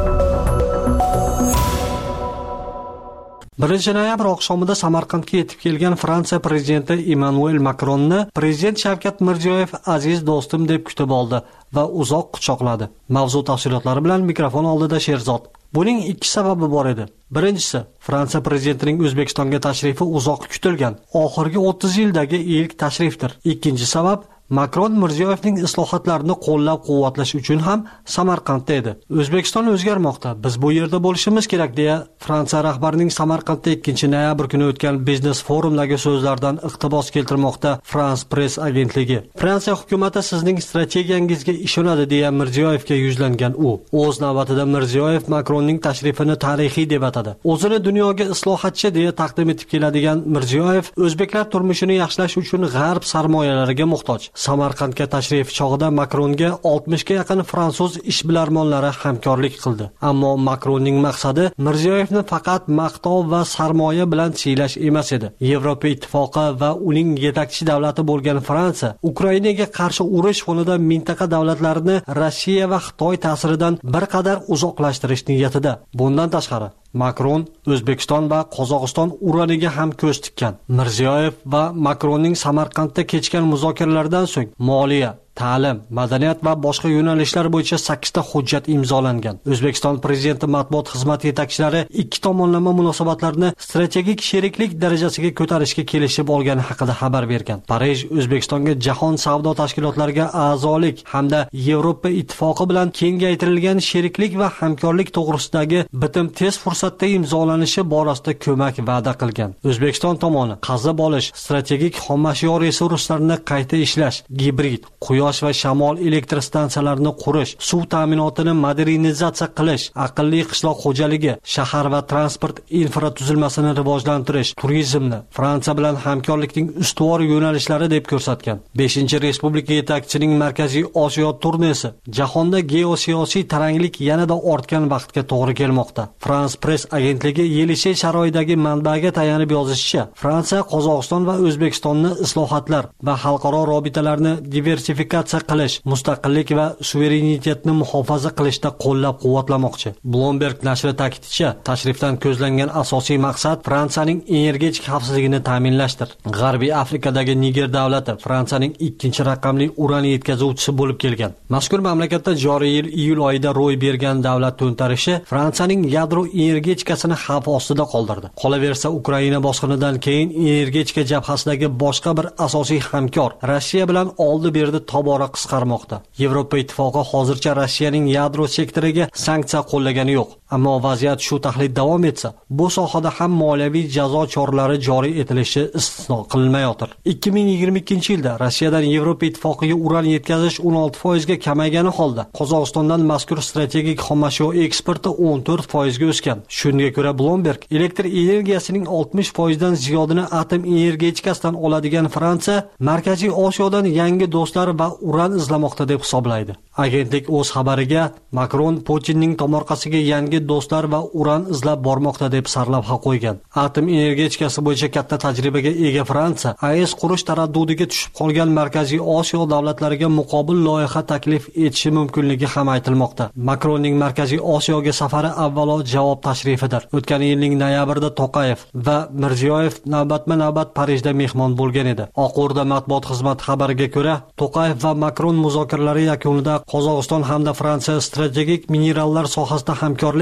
1 noyabr oqshomida Samarqandga yetib kelgan Fransiya prezidenti Emmanuel Makronni prezident Shavkat Mirziyoyev aziz do'stim deb kutib oldi va uzoq quchoqladi. Mavzu tafsilotlari bilan mikrofon oldida Sherzod. Buning ikki sababi bor edi. Birinchisi, Fransiya prezidentining O'zbekistonga tashrifi uzoq kutilgan, oxirgi 30 yildagi ilk tashrifdir. Ikkinchi sabab, Makron Mirziyoyevning islohotlarini qo'llab-quvvatlash uchun ham Samarqandda edi. O'zbekiston o'zgarmoqda, biz bu yerda bo'lishimiz kerak deya Fransiya rahbarining Samarqandda 2 noyabr kuni o'tgan biznes forumdagi so'zlaridan iqtibos keltirmoqda France Press agentligi. Fransiya hukumatı sizning strategiyangizga ishonadi deya Mirziyoyevga yuzlangan u. O'z navbatida Mirziyoyev Makronning tashrifini tarixiy deb atadi. O'zini dunyoga islohotchi deya taqdim etib keladigan Mirziyoyev o'zbeklar turmushini yaxshilash uchun g'arb sarmoyalariga muhtoj. Samarqandga tashrif chog'ida Makronga 60 ga yaqin fransuz ishbilarmonlari hamkorlik qildi. Ammo Makronning maqsadi Mirziyoyevni faqat maqtov va sarmoya bilan siylash emas edi. Yevropa ittifoqi va uning yetakchi davlati bo'lgan Fransiya Ukrainaga qarshi urush fonida mintaqa davlatlarini Rossiya va Xitoy ta'siridan bir qadar uzoqlashtirish niyatida. Bundan tashqari Makron O'zbekiston va Qozog'iston uraniga ham ko'z tikkan. Mirziyoyev va Makronning Samarqandda kechgan muzokaralardan so'ng moliya, ta'lim, madaniyat va boshqa yo'nalishlar bo'yicha 8 ta hujjat imzolangan. O'zbekiston prezidenti matbuot xizmati yetakchilari ikki tomonlama munosabatlarni strategik sheriklik darajasiga ko'tarishga kelishib olgani haqida xabar bergan. Parij O'zbekistonga jahon savdo tashkilotlariga a'zolik hamda Yevropa ittifoqi bilan kengaytirilgan sheriklik va hamkorlik to'g'risidagi bitim tez fursatda imzolanishi borasida ko'mak va'da qilgan. O'zbekiston tomoni qazib olish, strategik xomashyo resurslarini qayta ishlash, gibrid, quyosh va shamol elektr stansiyalarini qurish, suv ta'minotini modernizatsiya qilish, aqlli qishloq xo'jaligi, shahar va transport infratuzilmasini rivojlantirish, turizmni Fransiya bilan hamkorlikning ustuvor yo'nalishlari deb ko'rsatgan. 5-respublika yetakchining Markaziy Osiyo turnesi jahonda geosiyosiy taranglik yanada ortgan vaqtga to'g'ri kelmoqda. France Press agentligi Yelisey sharoidagi manbaga tayanib yozishicha, Fransiya Qozog'iston va O'zbekistonni islohotlar va xalqaro rabitalarni diversifikatsiya qilish, mustaqillik va suverenitetni muhofaza qilishda qo'llab-quvvatlamoqchi. Bloomberg nashri ta'kidlashicha, tashrifdan ko'zlangan asosiy maqsad Fransiyaning energetik xavfsizligini ta'minlashdir. G'arbiy Afrikadagi Niger davlati Fransiyaning 2-raqamli uran yetkazuvchisi bo'lib kelgan. Mazkur mamlakatda joriy yil iyul oyida ro'y bergan davlat to'ntarishi Fransiyaning yadro energetikasini xavf ostida qoldirdi. Qolaversa, Ukraina bosqinidan keyin energetika jabhasidagi boshqa bir asosiy hamkor Rossiya bilan oldi-berdi tobora qisqarmoqda. Yevropa ittifoqi hozircha Rossiyaning yadro sektoriga sanksiya qo'llagani yo'q. Ammo vaziyat shu taxlit davom etsa, bu sohada ham moliyaviy jazo choralari joriy etilishi istisno qilinmayotir. 2022-yilda Rossiyadan Yevropa ittifoqiga uran yetkazish 16% ga kamaygani holda, Qozog'istondan mazkur strategik xomashyo eksporti 14% ga o'sgan. Shunga ko'ra Bloomberg elektr energiyasining 60% dan ziyodini atom energetikasidan oladigan Fransiya Markaziy Osiyodan yangi do'stlar va uran izlamoqda deb hisoblaydi. Agentlik o'z xabariga Makron Putinning tomorqasiga yangi do'stlar va uran izlab bormoqda deb sarlavha qo'ygan. Atom energetikasi bo'yicha katta tajribaga ega Fransiya AES qurish taraddudiga tushib qolgan Markaziy Osiyo davlatlariga muqobil loyiha taklif etishi mumkinligi ham aytilmoqda. Makronning Markaziy Osiyoga safari avvalo javob tashrifidir. O'tgan yilning noyabrida To'qayev va Mirziyoyev navbatma-navbat Parijda mehmon bo'lgan edi. Oq O'rda matbuot xizmati xabariga ko'ra, To'qayev va Makron muzokaralari yakunida Qozog'iston hamda Fransiya strategik minerallar sohasida hamkorlik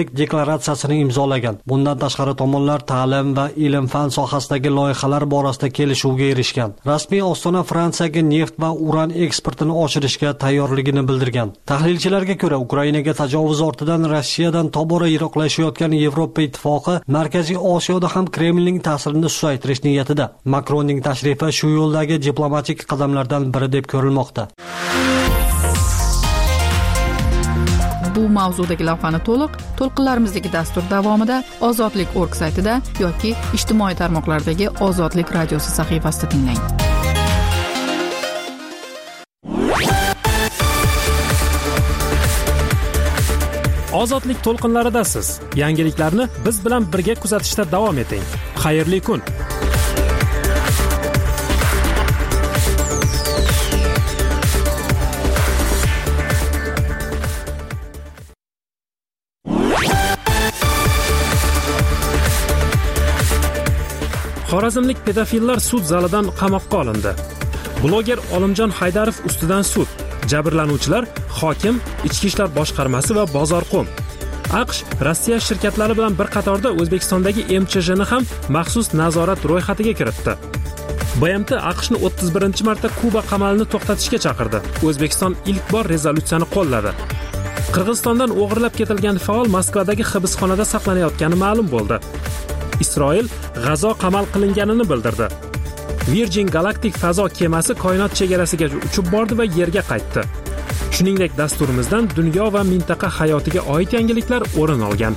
hamkorlik deklaratsiyasini imzolagan. Bundan tashqari tomonlar ta'lim va ilm-fan sohasidagi loyihalar borasida kelishuvga erishgan. Rasmiy Ostona Fransiyaga neft va uran eksportini oshirishga tayyorligini bildirgan. Tahlilchilarga ko'ra, Ukrainaga tajovuz ortidan Rossiyadan tobora yiroqlashayotgan Yevropa Ittifoqi Markaziy Osiyoda ham Kremlning ta'sirini susaytirish niyatida. Makronning tashrifi shu yo'ldagi diplomatik qadamlardan biri deb ko'rilmoqda. Bu mavzudagi lavhani to'lqinlarimizdagi dastur davomida Ozodlik.org saytida yoki ijtimoiy tarmoqlardagi Ozodlik radiosi sahifasida tinglang. Ozodlik to'lqinlaridasiz. Yangiliklarni biz bilan birga kuzatishda davom eting. Xayrli kun. Xorazmlik pedofillar sud zalidan qamoqqa olindi. Bloger Olimjon Haydarov ustidan sud. Jabrlanuvchilar hokim, Ichki ishlar boshqarmasi va Bozorqo'm. AQSh Rossiya shirkatlari bilan bir qatorda O'zbekistondagi MCH'ni ham maxsus nazorat ro'yxatiga kiritdi. BMT AQShni 31-marta Kuba qamalini to'xtatishga chaqirdi. O'zbekiston ilk bor rezolyutsiyani qo'lladi. Qirg'izistondan o'g'irlab ketilgan faol Moskvadagi hibsxonada saqlanayotgani ma'lum bo'ldi. Isroil G'azo qamal qilinganini bildirdi. Virgin Galactic fazo kemasi koinot chegarasiga uchib bordi va yerga qaytdi. Shuningdek, dasturimizdan dunyo va mintaqa hayotiga oid yangiliklar o'rin olgan.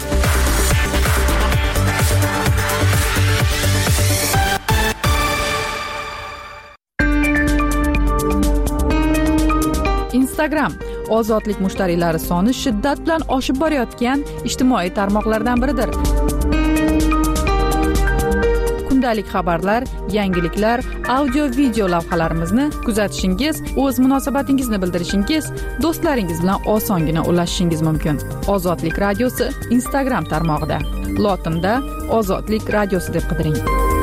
Instagram ozodlik mushtariylari soni shiddat bilan oshib borayotgan ijtimoiy tarmoqlardan biridir. Kundalik xabarlar, yangiliklar, audio-video lavhalarimizni kuzatishingiz, o'z munosabatingizni bildirishingiz, do'stlaringiz bilan osongina ulashishingiz mumkin. Ozodlik radiosi Instagram tarmog'ida. Lotinda Ozodlik radiosi deb qidiring.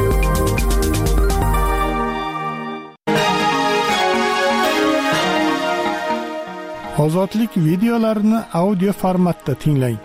Ozodlik videolarini audio formatda tinglang.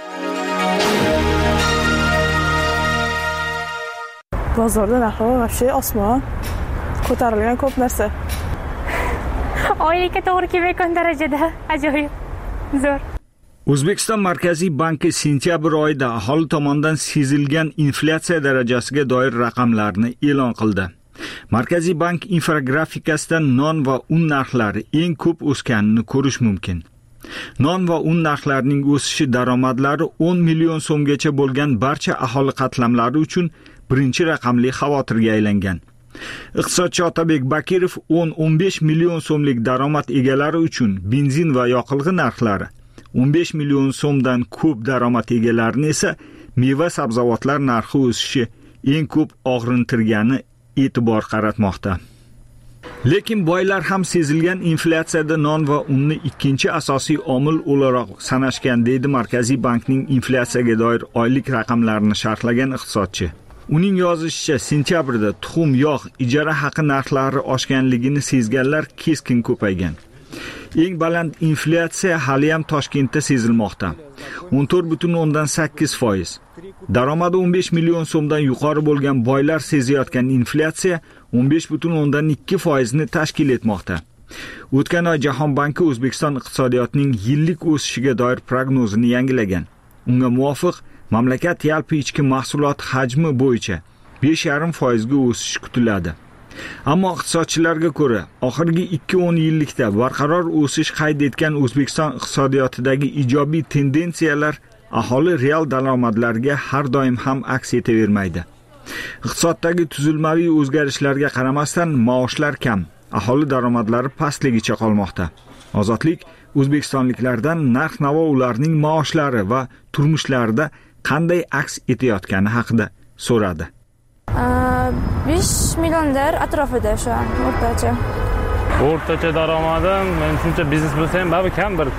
Bozorda narxi вообще osmon. Ko'tarilgan ko'p narsa. Oylikka to'g'ri kelmayotgan darajada ajoyib. Zo'r. O'zbekiston Markaziy banki sentyabr oyida aholi tomonidan sezilgan inflyatsiya darajasiga doir raqamlarni e'lon qildi. Markaziy bank infografikasida non va un narxlari eng ko'p o'sganini ko'rish mumkin. Non va un narxlarining o'sishi daromadlari 10 million so'mgacha bo'lgan barcha aholi qatlamlari uchun birinchi raqamli xavotirga aylangan. Iqtisodchi Otabek Bakirov 10-15 million so'mlik daromad egalari uchun benzin va yoqilg'i narxlari, 15 million so'mdan ko'p daromad egalarini esa meva sabzavotlar narxi o'sishi eng ko'p og'rintirgani e'tibor qaratmoqda. Lekin boylar ham sezilgan inflyatsiyada non va unni ikkinchi asosiy omil o'laroq sanashgan, deydi Markaziy bankning inflyatsiyaga doir oylik raqamlarini sharhlagan iqtisodchi. Uning yozishicha, sentyabrda tuxum, yog', ijara haqi narxlari oshganligini sezganlar keskin ko'paygan. Eng baland inflyatsiya hali ham Toshkentda sezilmoqda. 14.8%. Daromadi 15 million so'mdan yuqori bo'lgan boylar sezayotgan inflyatsiya 15.2% ni tashkil etmoqda. O'tgan oy Jahon banki O'zbekiston iqtisodiyotining yillik o'sishiga doir prognozini yangilagan. Unga muvofiq mamlakat yalpi ichki mahsulot hajmi bo'yicha 5,5% ga o'sish kutiladi. Ammo iqtisodchilarga ko'ra, oxirgi 2-10 yillikda barqaror o'sish qayd etgan O'zbekiston iqtisodiyotidagi ijobiy tendensiyalar aholi real daromadlariga har doim ham aks etavermaydi. Iqtisoddagi tuzilmaviy o'zgarishlarga qaramasdan maoshlar kam, aholi daromadlari pastligicha qolmoqda. Ozodlik o'zbekistonliklardan narx-navo ularning maoshlari va turmushlarida qanday aks etayotgani haqida so'radi. 5 millionlar atrofida shu an o'rtacha. O'rtacha daromadim, men shuncha biznes bo'lsa ham baribir kam bir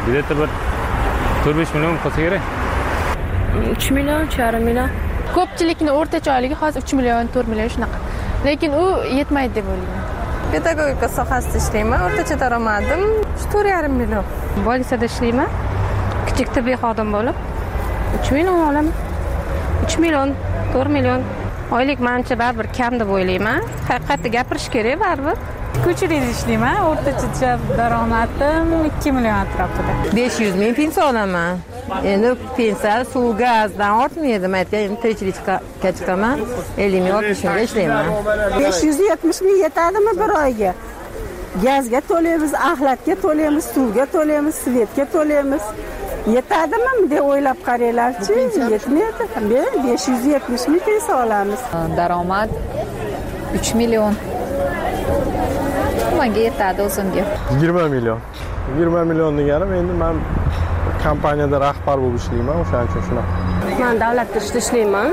4-5 million qolsa kerak. 3 million, 4 million. Ko'pchilikning o'rtacha oyligi hozir 3 million, 4 million shunaqa. Lekin u yetmaydi deb o'ylayman. Pedagogika sohasida ishlayman. O'rtacha daromadim 4,5 million. Bolisada ishlayman. Kichik tibbiy xodim bo'lib. 3 million olaman. 3 million, 4 million. Oylik menimcha baribir kam deb o'ylayman. Haqiqatda gapirish kerak baribir. Ko'chada ishlayman. O'rtacha daromadim 2 million atrofida. 500 ming pensiya olaman. Endi pensiya suv, gazdan ortmaydi. Men aytgan tirikchilikka chiqaman. 50 ming 60 ming ishlayman. 570 ming yetadimi bir oyga? Gazga to'laymiz, axlatga to'laymiz, suvga to'laymiz, svetga to'laymiz. Yetadimi deb o'ylab qaranglarchi, yetmaydi. Men 570 ming pensiya olamiz. Daromad 3 million. Menga yetadi o'zimga. 20 million. 20 million deganim endi men kompaniyada rahbar bo'lib ishlayman, o'shaning uchun shunaqa. Men davlat ishida ishlayman.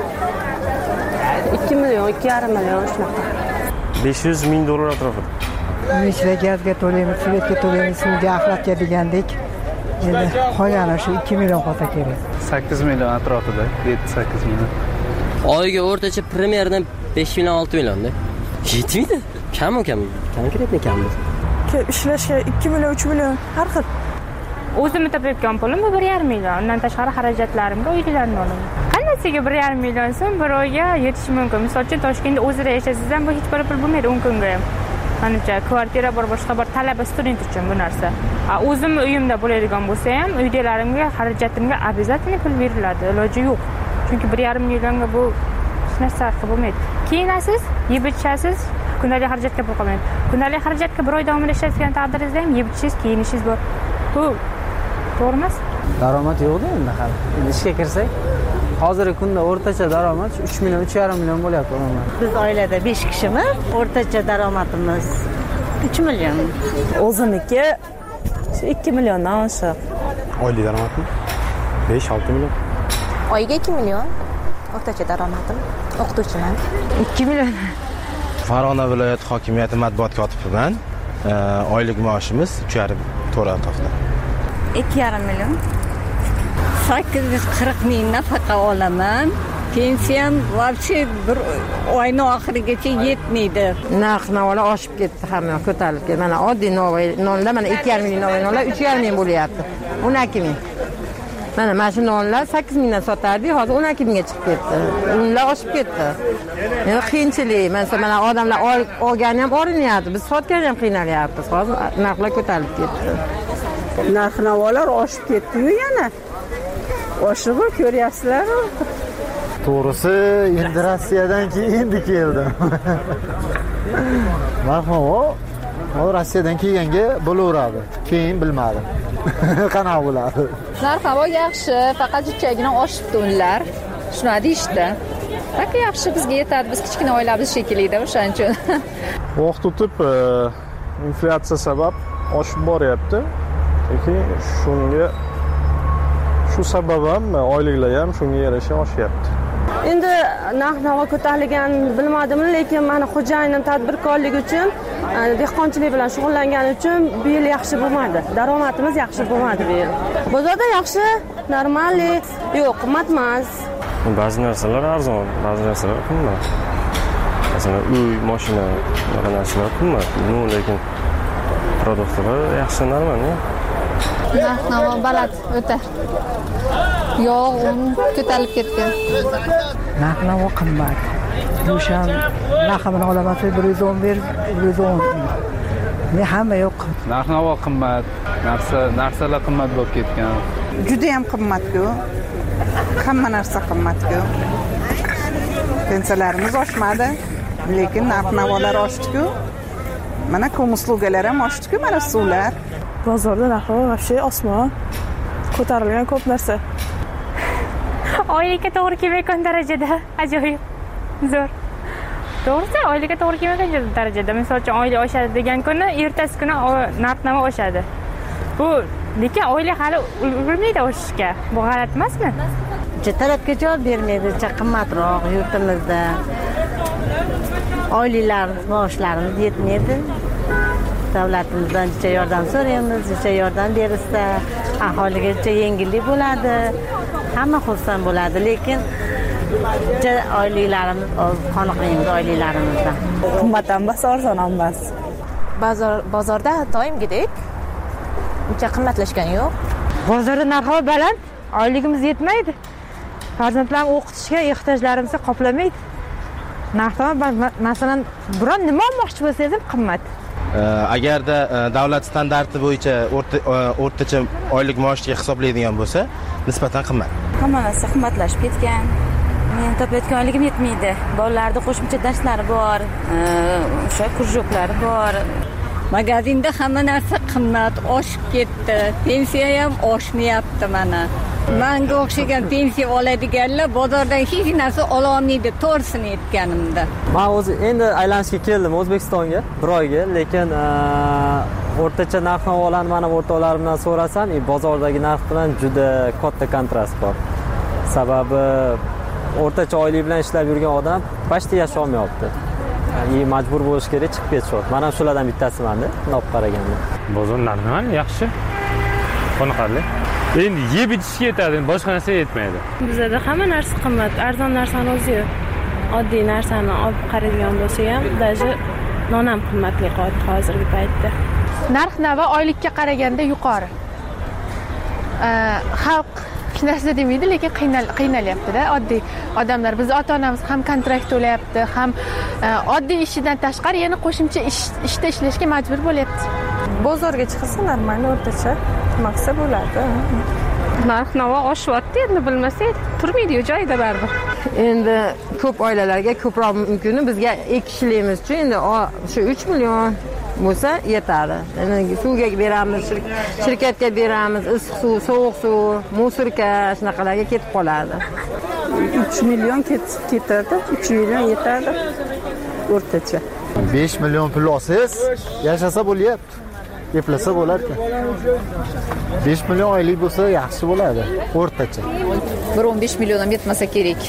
2 million, 2,5 million shunaqa. 500 ming dollar atrofida. Ishga gazga to'laymiz, svetga to'laymiz, suvga, axlatga degandek. Endi qolgani shu 2 million qolsa kerak. 8 million atrofida, 7-8 million. Oyiga o'rtacha primerdan 5 million 6 millionda. Yetmaydi. Kam. Konkretni kam. Ishlashga 2 million, 3 million har xil. O'zimni topayotgan pulim 1,5 million. Undan tashqari xarajatlarimga uylarni olaman. Qanchasiga 1,5 million so'm bir oyga yetishi mumkin. Misol uchun Toshkentda o'zida yashasangizda bu hech bir pul bo'lmaydi 10 kunga ham. Menimcha kvartira boshqa bir talaba student uchun bu narsa. O'zimni uyimda bo'ladigan bo'lsa ham, uydalarimga xarajatimga обязательно pul beriladi. Iloji yo'q. Chunki 1,5 millionga bu hech narsa bo'lmaydi. Kiyinasiz, yeb ichasiz, kundalik xarajatga pul qolmaydi. Kundalik xarajatga bir oy davomida ishlayotgan taqdiringizda ham yeb ichishingiz, kiyinishingiz bor. Bu to'g'ri emas? Daromad yo'q-da endi hali. Ishga kirsak, hozirgi kunda o'rtacha daromad 3 million, 3,5 million bo'lyapti umuman. Biz oilada 5 kishimiz, o'rtacha daromadimiz 3 million. O'zimniki 2 milliondan oshiq. Oylik daromadmi? 5-6 million. Oyiga 2 million. O'rtacha daromadim. O'qituvchiman. 2 million. Farg'ona viloyati hokimiyati matbuot kotibiman. Oylik maoshimiz 3,5-4 atrofida. 2,5 million. 840 ming nafaqa olaman. Pensiyam вообще bir oyning oxirigacha yetmaydi. Narx-navolar oshib ketdi, hamma ko'tarilib ketdi. Mana oddiy nonlar mana 2,5 million nonlar 3,5 ming bo'lyapti. 12 ming. Mana shu nonlar 8 mingdan sotardik, hozir 12 mingga chiqib ketdi. Unlar oshib ketdi. Endi qiyinchilik. Mana odamlar olgani ham orinyapti, biz sotgani ham qiynalyapmiz. Hozir narxlar ko'tarilib ketdi. Narx-navolar oshib ketdi-yu yana. Oshib ko'ryapsizlar. To'g'risi, endi Rossiyadan keyin keldim. Marhamat. O Rossiyadan kelganga bo'laveradi. Keyin bilmadim. Qanaqa bo'ladi? Narx-navo yaxshi, faqat jichagina oshibdi unlar. Shuni deyishdi. Faqat yaxshi bizga yetadi, biz kichkina oilamiz shekilli-da, o'shaning uchun. Vaqt o'tib inflyatsiya sabab oshib boryapti. Lekin shu sabab ham oyliklar ham shunga yarasha oshyapti. Endi narx-navo ko'tarilgan bilmadim, lekin meni xo'jayinim tadbirkorlik uchun, dehqonchilik bilan shug'ullangani uchun bu yil yaxshi bo'lmadi. Daromadimiz yaxshi bo'lmadi bu yil. Bozorda yaxshi, normalli, yo'q, qimmat emas. Ba'zi narsalar arzon, ba'zi narsalar qimmat. Masalan, uy, mashina, bunaqa narsalar qimmat. Lekin produktlar yaxshi, normal. Narx-navo baland o'ta. Yo'q, ko'tarilib ketgan. Narx-navo qimmat. O'sha narxini olamasa 110 110. Men hamma yo'q. Narx-navo qimmat, narsalar qimmat bo'lib ketgan. Juda ham qimmat-ku. Hamma narsa qimmat-ku. Pensiyalarimiz oshmadi, lekin narx-navolar oshdi-ku. Mana ko'muslugalar ham oshdi-ku, mana suvlar. Bozorda narx-navo вообще osmon. Ko'tarilgan ko'p narsa. Oylikka to'g'ri kelmayotgan darajada ajoyib zo'r. To'g'risi, oylikka to'g'ri kelmayotgan darajada. Misol uchun oylik oshadi degan kuni, ertasi kuni narx-navo oshadi. Bu lekin oylik hali ulgurmaydi oshishga. Bu g'alati emasmi? Talabga javob bermaydi, qimmatroq yurtimizda. Oyliklar, maoshlarimiz yetmaydi. Davlatimizdan jicha yordam so'raymiz, jicha yordam bersa, aholiga jicha yengillik bo'ladi. Hamma xursand bo'ladi, lekin oyliklarimiz qoniqmaymiz oyliklarimizdan. Qimmat ham emas, arzon ham emas. Bozorda doimgidek uncha qimmatlashgani yo'q. Bozorda narxi baland, oyligimiz yetmaydi. farzandlarni o'qitishga ehtiyojlarimizni qoplamaydi. Narx-navo masalan biron nima olmoqchi bo'lsangiz ham qimmat. Agarda davlat standarti bo'yicha o'rtacha oylik maoshga hisoblaydigan bo'lsa, nisbatan qimmat. Hamma narsa qimmatlashib ketgan. Men topayotgan oyligim yetmaydi. Bolalarda qo'shimcha darslari bor, o'sha kurjoklari bor. Magazinda hamma narsa qimmat, oshib ketdi. Pensiya ham oshmayapti mana. Menga o'xshagan pensiya oladiganlar bozordan hech narsa ola olmaydi, to'g'risini aytganimda. Men o'zi endi aylanishga keldim O'zbekistonga bir oyga, lekin o'rtacha narx-navolarni mana o'rtoqlarimdan so'rasam, bozordagi narx bilan juda katta kontrast bor. Sababi o'rtacha oylik bilan ishlab yurgan odam pashti yashay olmayapti. Ya'ni majbur bo'lish kerak, chiqib ketishyapti. Men ham shulardan bittasiman-da, olib qaraganda. Bozor narxi yaxshi. Qoniqarli. Endi yeb ichishga yetadi, boshqa narsa yetmaydi. Bizda hamma narsa qimmat, arzon narsani o'zi yo'q. Oddiy narsani olib qaraydigan bo'lsa ham, даже non ham qimmatli qoldi hozirgi paytda. Narx-navo oylikka qaraganda yuqori. Xalq hech narsa demaydi, lekin qiynalyapti-da. Oddiy odamlar, biz ota-onamiz ham kontrakt to'layapti, ham oddiy ishidan tashqari yana qo'shimcha ishda ishlashga majbur bo'lyapti. Bozorga chiqsa normal o'rtacha maqsa bo'ladi. Narx-navo oshyapti, endi bilmasak turmaydi-yu joyida baribir. Endi ko'p oilalarga ko'proq mumkin, bizga 2 kishiligimiz uchun endi shu 3 million bo'lsa yetadi. Endi suvga beramiz, shirkatga beramiz, issiq suv, sovuq suv, musorka shunaqalarga ketib qoladi. 3 million ketadi, 3 million yetadi o'rtacha. 5 million pul olsangiz, yashasa bo'lyapti. Eplasa bo'lar-ku. 5 million oylik bo'lsa yaxshi bo'ladi, o'rtacha. 15 million ham yetmasa kerak.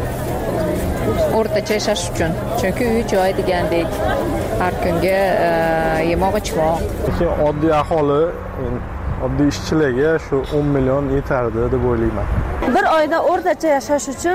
O'rtacha yashash uchun. Chunki uy joy degandek har kunga yemoq-ichmoq. Oddiy aholi, oddiy ishchilarga shu 10 million yetardi deb o'ylayman. Bir oyda o'rtacha yashash uchun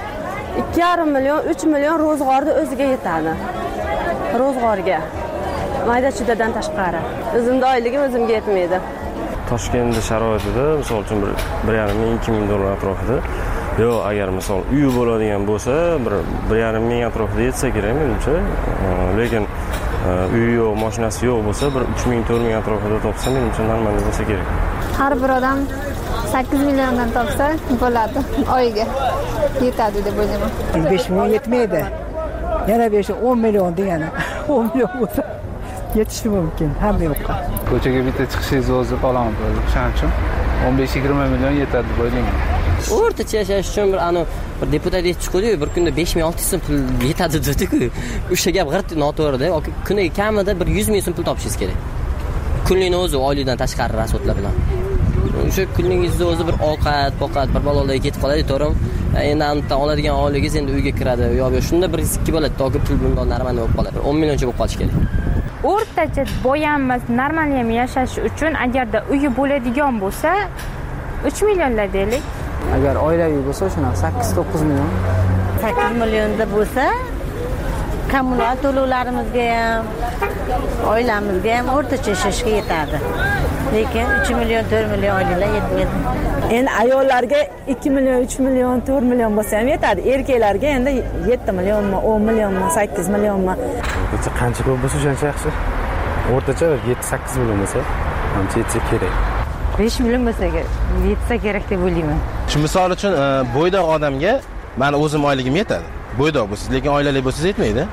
2,5 million, 3 million ro'zg'orni o'ziga yetadi. Ro'zg'orga. Mayda-chudadan tashqari. O'zimda oyligim o'zimga yetmaydi. Toshkent sharoitida, misol uchun 1,5-2 ming dollar atrofida. Yo'q, agar misol uyi bo'ladigan bo'lsa, 1,5 ming atrofida yetsa kerak menimcha. Lekin uyi yo'q, mashinasi yo'q bo'lsa, 3 ming, 4 ming atrofida topsa menimcha normal bo'lsa kerak. Har bir odam 8 milliondan topsa bo'ladi oyiga. Yetadi deb o'ylayman. 5 million yetmaydi. Yana 10 million degani. 10 million bo'lsa yetishi mumkin hamma yoqqa. Ko'chaga bitta chiqishingiz o'zi falon bo'ladi. Shuning uchun 15-20 million yetadi deb o'ylayman. O'rtacha yashash uchun bir deputat aytib chiqdi-yu, bir kunda 5,600 so'm pul yetadi dedi-ku. O'sha gap g'irt noto'g'ri-da. Kuniga kamida bir 100 ming so'm pul topishingiz kerak. Kunlikni o'zi oylikdan tashqari rasodlar bilan. O'sha kuningizda o'zi bir ovqat, bir balolarga ketib qoladi, to'g'rimi? Endi aniqdan oladigan oyligingiz endi uyga kiradi. Yo'q, shunda bir risk bo'ladi, to'g'ri pul bundan narmani bo'lib qoladi. 10 millioncha bo'lib qolish kerak. O'rtacha boyanmas normal ham yashash uchun agarda uyi bo'ladigan bo'lsa 3 millionlar deylik. Agar oilaviy bo'lsa shuna 8-9 million. 8 millionda bo'lsa kommunal to'lovlarimizga ham, oilamizga ham o'rtacha yashashga yetadi. Lekin 3 million, 4 million oyliklar yetmaydi. Endi ayollarga 2 million, 3 million, 4 million bo'lsa ham yetadi. Erkaklarga endi 7 millionmi, 10 millionmi, 8 millionmi? Qancha ko'p bo'lsa shuncha yaxshi. O'rtacha 7-8 million bo'lsa, qancha yetsa kerak. 5 million bo'lsa yetsa kerak deb o'ylayman. Shu misol uchun bo'ydoq odamga meni o'zim oyligim yetadi. Bo'ydoq bo'lsiz, lekin oilali bo'lsangiz yetmaydi.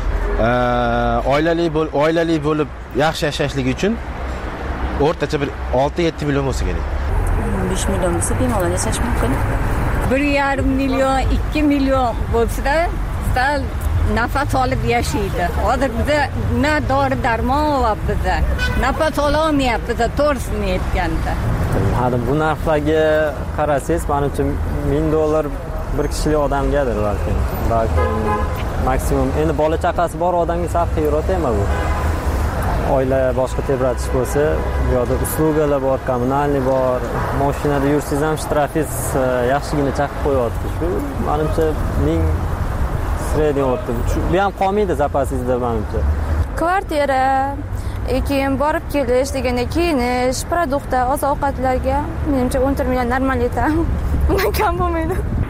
Oilali bo'lib yaxshi yashashligi uchun o'rtacha bir 6-7 million bo'lsa kerak. 5 million bo'lsa bemalol yashash mumkin. 1,5 million, 2 million bo'lsa sal nafas olib yashaydi. Hozir bizda na dori-darmon va bizda nafas olmayapmiz, to'g'risini aytganda. Hali bu narxlarga qarasangiz, menimcha 1000 dollar bir kishilik odamgadir balki. Maksimum endi bola chaqasi bor odamga sal xiyrat emas bu. Oila boshqa tebratish bo'lsa, bu yerda uslugalar bor, kommunalniy bor, mashinada yursangiz ham shtrafis yaxshigina chaqib qo'yapti. Shu menimcha 1000 sredniy o'tdi. Bu ham qolmaydi zapasingizda menimcha. Kvartira, keyin borib kelish, deganda kiyinish, produktlar, oziq-ovqatlarga menimcha 10 million normal yetadi. Undan kam bo'lmaydi.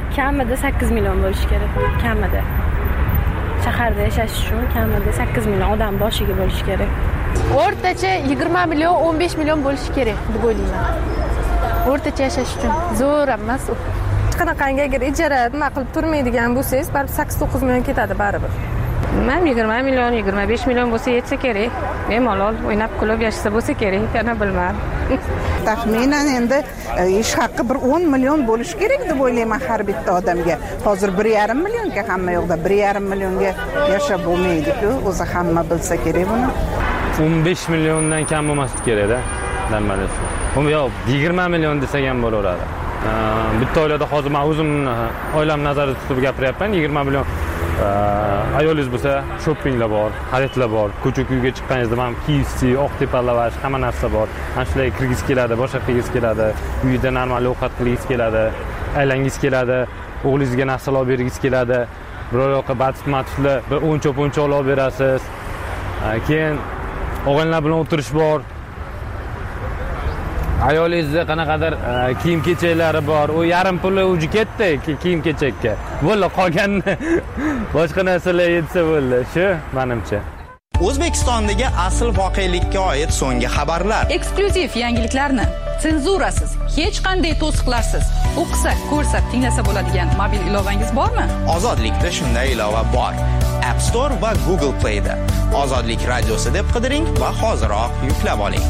kamida 8 million bo'lishi kerak. Kamida. Shaharda yashash uchun kamida 8 million odam boshiga bo'lishi kerak. O'rtacha 20 million, 15 million bo'lishi kerak deb o'ylayman. O'rtacha yashash uchun zo'r emas u. Qanaqangi agar ijara nima qilib turmaydigan bo'lsangiz, baribir 8-9 million ketadi baribir. Men 20 million, 25 million bo'lsa yetsa kerak. Bemalol o'ynab kulib yashasa bo'lsa kerak, yana bilmadim. Taxminan endi ish haqi bir 10 million bo'lishi kerak deb o'ylayman har bitta odamga. Hozir 1,5 millionga hamma yo'qda 1,5 millionga yashab bo'lmaydi-ku, o'zi hamma bilsa kerak buni. 15 milliondan kam bo'lmaslik kerak-da. Normalda. Buni yo'q, 20 million desak ham bo'laveradi. Bitta oilada hozir men o'zim oilam nazarda tutib gapiryapman, 20 million ayolingiz bo'lsa, shoppinglar bor, xaridlar bor, ko'cha-ko'yga chiqqaningizda ham KFC, Oqtepa lavash, hamma narsa bor. Mana shularga kirgiz keladi, boshqa qilgiz keladi, uyda normal ovqat qilgiz keladi, aylangiz keladi, o'g'lingizga narsalar olib bergiz keladi. Biror yoqqa batif-matiflar, bir o'nchoq olib berasiz. Keyin o'g'illar bilan o'tirish bor. Ayolingizda qanaqadir kiyim-kechaklari bor. U yarim puli uji ketdi kiyim-kechakka. Bo'ldi, qolganini boshqa narsalar yetsa bo'ldi. Shu menimcha. O'zbekistondagi asl voqelikka oid so'nggi xabarlar. Eksklyuziv yangiliklarni senzurasiz, hech qanday to'siqlarsiz o'qisa, ko'rsa, tinglasa bo'ladigan mobil ilovangiz bormi? Ozodlikda shunday ilova bor. App Store va Google Play da. Ozodlik radiosi deb qidiring va hoziroq yuklab oling.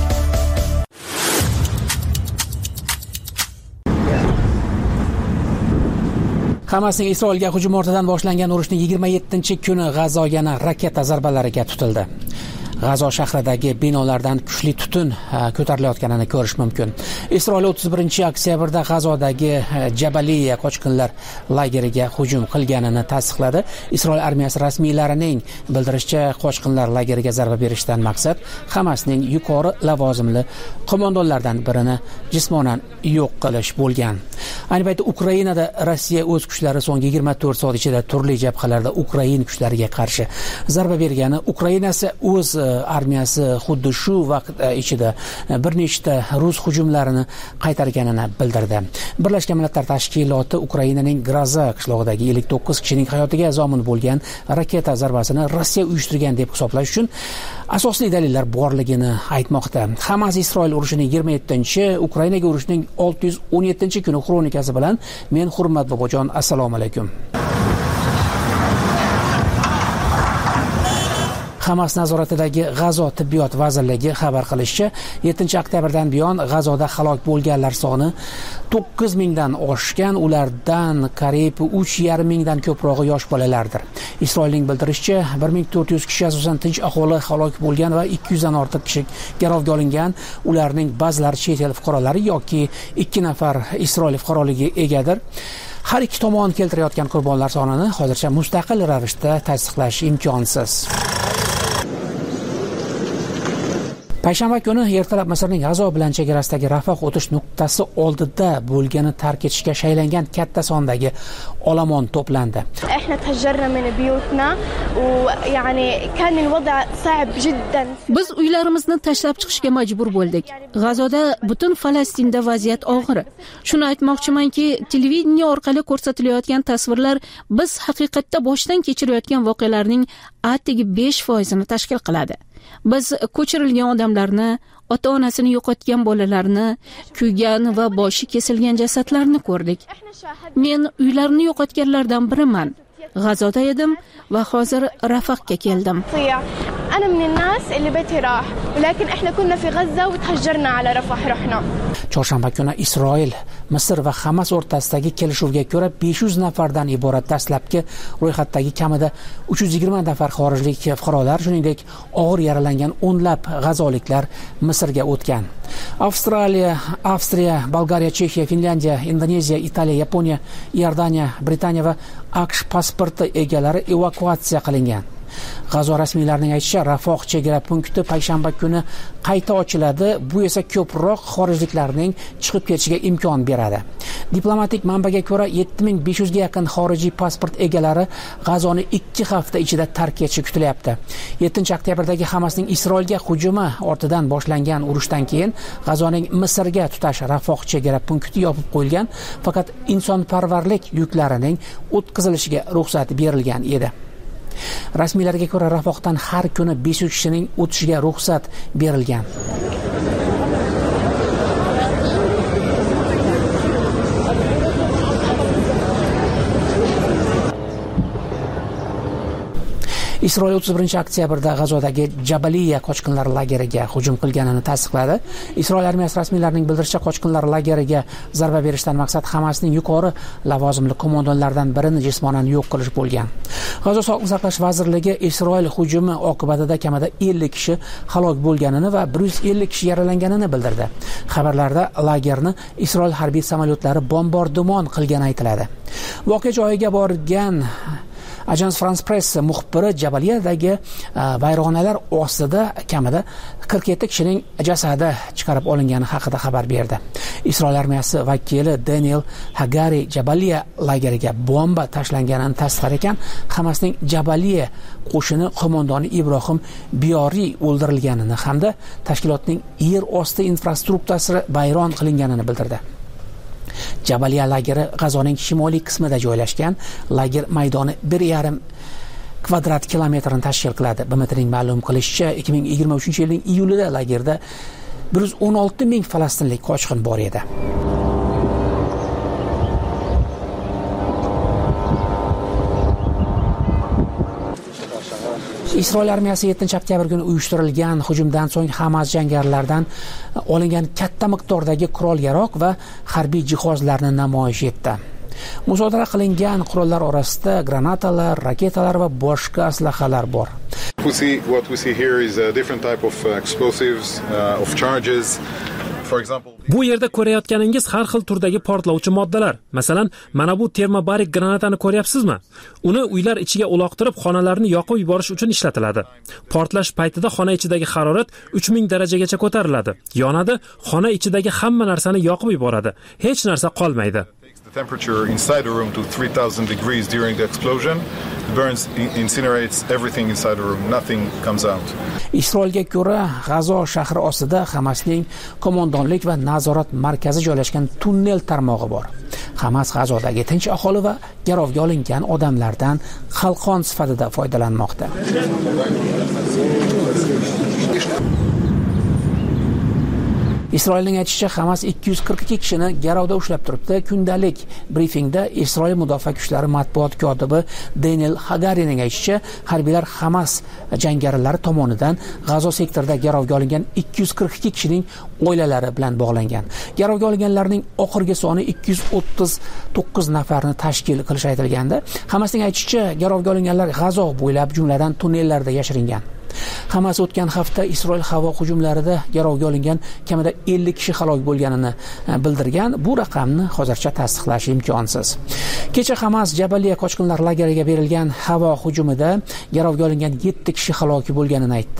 Hamasning Isroilga hujum ortidan boshlangan urushning 27-kuni G'azo yana raketa zarbalariga tutildi. G'azo shahridagi binolardan kuchli tutun ko'tarilayotganini ko'rish mumkin. Isroil 31-oktyabrda G'azodagi Jabaliya qochqinlar lageriga hujum qilganini tasdiqladi. Isroil armiyasi rasmiylarining bildirishicha, qochqinlar lageriga zarba berishdan maqsad Hamasning yuqori lavozimli qo'mondonlaridan birini jismonan yo'q qilish bo'lgan. Ayni paytda Ukrainada Rossiya o'z kuchlari so'nggi 24 soat ichida turli jabhalarda Ukrain kuchlariga qarshi zarba bergani, Ukrainasi o'z armiyasi xuddi shu vaqt ichida bir nechta rus hujumlarini qaytarganini bildirdi. Birlashgan Millatlar Tashkiloti Ukrainaning Graza qishlog'idagi 59 kishining hayotiga zomin bo'lgan raketa zarbasini Rossiya uyushtirgan deb hisoblash uchun asosli dalillar borligini aytmoqda. Hamas Isroil urushining 27-chi, Ukrainaga urushning 617-kuni kronikasi bilan men Hurmat Bobojon, assalomu alaykum. Hamas nazoratidagi G'azo tibbiyot vazirligi xabar qilishicha, 7-oktyabrdan buyon G'azoda halok bo'lganlar soni 9000 dan oshgan, ulardan qariyb 3,5 mingdan ko'prog'i yosh bolalardir. Isroilning bildirishicha, 1400 kishi asosan tinch aholi halok bo'lgan va 200 dan ortiq kishi garovga olingan. Ularning ba'zilari chet el fuqarolari yoki 2 nafar Isroil fuqaroligiga egadir. Har ikki tomon keltirayotgan qurbonlar sonini hozircha mustaqil ravishda tasdiqlash imkonsiz. Payshanba kuni ertalab Misrning G'azo bilan chegarasidagi Rafoh o'tish nuqtasi oldida bo'lgani tark etishga shaylangan katta sondagi olomon to'plandi. Biz uylarimizni tashlab chiqishga majbur bo'ldik. G'azoda butun Falastinda vaziyat og'ir. Shuni aytmoqchimanki, televideniya orqali ko'rsatilayotgan tasvirlar biz haqiqatda boshdan kechirayotgan voqealarning atigi 5% tashkil qiladi. Biz ko'chirilgan odamlarni, ota-onasini yo'qotgan bolalarni, kuygan va boshi kesilgan jasadlarni ko'rdik. Men uylarni yo'qotganlardan biriman. G'azoda edim va hozir Rafahga keldim. أنا من الناس اللي بيتي راح ولكن إحنا كنا في غزة وتهجرنا على رفح رحنا. Chorshanba kuni Isroil, Misr va Hamas o'rtasidagi kelishuvga ko'ra 500 nafardan iborat dastlabki ro'yxatdagi kamida 320 nafar xorijlik fuqarolar, shuningdek og'ir yaralangan o'nlab g'azoliklar Misrga o'tgan. Avstriya, Bolgariya, Chexiya, Finlandiya, Indoneziya, Italiya, Yaponiya, Iordaniya, Britaniya va AQSh pasporti egalari evakuatsiya qilingan. G'azo rasmiylarining aytishicha, Rafoh chegara punkti payshanba kuni qayta ochiladi. Bu esa ko'proq xorijliklarning chiqib ketishiga imkon beradi. Diplomatik manbaga ko'ra 7500 ga yaqin xorijiy pasport egalari G'azoni 2 hafta ichida tark etishi kutilyapti. 7-oktyabrdagi Hamasning Isroilga hujumi ortidan boshlangan urushdan keyin G'azoning Misrga tutash Rafoh chegara punkti yopib qo'yilgan, faqat insonparvarlik yuklarining o'tkazilishiga ruxsat berilgan edi. Rasmiylarga ko'ra Rafohdan har kuni 500 kishining o'tishiga ruxsat berilgan. Isroil 31-oktyabrda G'azodagi Jabaliya qochqinlar lageriga hujum qilganini tasdiqladi. Isroil armiyasi rasmiylarining bildirishicha, qochqinlar lageriga zarba berishdan maqsad Hamasning yuqori lavozimli qo'mondonlaridan birini jismonan yo'q qilish bo'lgan. G'azo Sog'liqni saqlash vazirligi Isroil hujumi oqibatida kamida 50 kishi halok bo'lganini va 150 kishi yaralanganini bildirdi. Xabarlarda lagerni Isroil harbiy samolyotlari bombardimon qilgani aytiladi. Voqea joyiga borgan Ajans France Press muxbiri Jabaliyadagi vayronalar ostida kamida 47 kishining jasadi chiqarib olingani haqida xabar berdi. Isroil armiyasi vakili Daniel Hagari Jabaliya lageriga bomba tashlanganini tasdiqlar ekan, Hamasning Jabaliya qo'shini qo'mondoni Ibrohim Biyoriy o'ldirilganini hamda tashkilotning yer osti infrastrukturasi vayron qilinganini bildirdi. Jabaliya lageri G'azoning shimoliy qismida joylashgan. Lager maydoni 1,5 kvadrat kilometrni tashkil qiladi. BMTning ma'lum qilishicha, 2023-yilning iyulida lagerda 116 ming falastinlik qochqin bor edi. Isroil armiyasi 7-oktyabr kuni uyushtirilgan hujumdan so'ng Hamas jangarilaridan olingan katta miqdordagi qurol-yarog' va harbiy jihozlarni namoyish etdi. Musodara qilingan qurollar orasida granatalar, raketalar va boshqa aslahalar bor. What we see here is a different type of explosives, of charges. Bu yerda ko'rayotganingiz har xil turdagi portlovchi moddalar. Masalan, mana bu termobarik granatani ko'ryapsizmi? Uni uylar ichiga uloqtirib, xonalarni yoqib yuborish uchun ishlatiladi. Portlash paytida xona ichidagi harorat 3000 darajagacha ko'tariladi. Yonadi, xona ichidagi hamma narsani yoqib yuboradi. Hech narsa qolmaydi. The temperature inside the room to 3000 degrees during the explosion. Burns, incinerates everything inside the room. Nothing comes out. Isroilga ko'ra, G'azo shahri ostida Hamasning qo'mondonlik va nazorat markazi joylashgan tunnel tarmog'i bor. Hamas G'azodagi tinch aholi va garovga olingan odamlardan qalqon sifatida foydalanmoqda. Isroilning aytishicha, Hamas 242 kishini garovda ushlab turibdi. Kundalik brifingda Isroil mudofaa kuchlari matbuot kotibi Daniel Hagarining aytishicha, harbiylar Hamas jangarilari tomonidan G'azo sektorida garovga olingan 242 kishining oilalari bilan bog'langan. Garovga olinganlarning oxirgi soni 239 nafarni tashkil qilishi aytilganda, Hamasning aytishicha, garovga olinganlar G'azo bo'ylab, jumladan tunnellarda yashiringan. Hamas o'tgan hafta Isroil havo hujumlarida garovga olingan kamida 50 kishi halok bo'lganini bildirgan. Bu raqamni hozircha tasdiqlash imkonsiz. Kecha Hamas Jabaliya qochqinlar lageriga berilgan havo hujumida garovga olingan 7 kishi halok bo'lganini aytdi.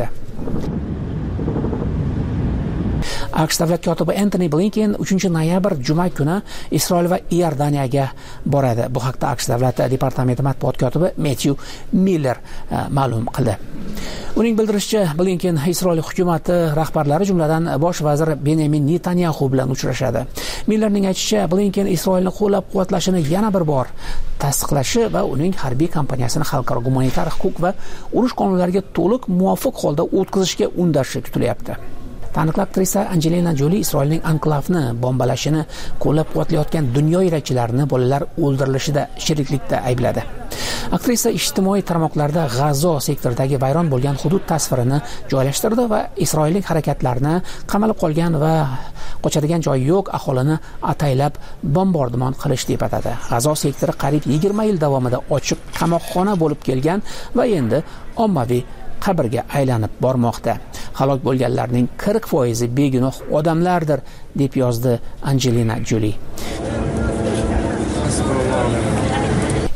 AQSh davlat kotibi Antony Blinken 3-noyabr juma kuni Isroil va Iordaniyaga boradi. Bu haqda AQSh davlat departamenti matbuot kotibi Matthew Miller ma'lum qildi. Uning bildirishicha, Blinken Isroil hukumati rahbarlari, jumladan bosh vazir Benyamin Netanyahu bilan uchrashadi. Millerning aytishicha, Blinken Isroilni qo'llab-quvvatlashini yana bir bor tasdiqlashi va uning harbiy kompaniyasini xalqaro gumanitar huquq va urush qonunlariga to'liq muvofiq holda o'tkazishga undashi kutilyapti. Taniqli aktrisa Angelina Jolie Isroilning anklavni bombalashini qo'llab-quvvatlayotgan dunyo yetakchilarini bolalar o'ldirilishida sheriklikda aybladi. Aktrisa ijtimoiy tarmoqlarda G'azo sektoridagi vayron bo'lgan hudud tasvirini joylashtirdi va isroillik harakatlarni qamalib qolgan va qochadigan joyi yo'q aholini ataylab bombardimon qilish deb atadi. G'azo sektori qariyb 20 yil davomida ochiq qamoqxona bo'lib kelgan va endi ommaviy qabrga aylanib bormoqda. Halok bo'lganlarning 40% begunoh odamlardir, deb yozdi Angelina Jolie.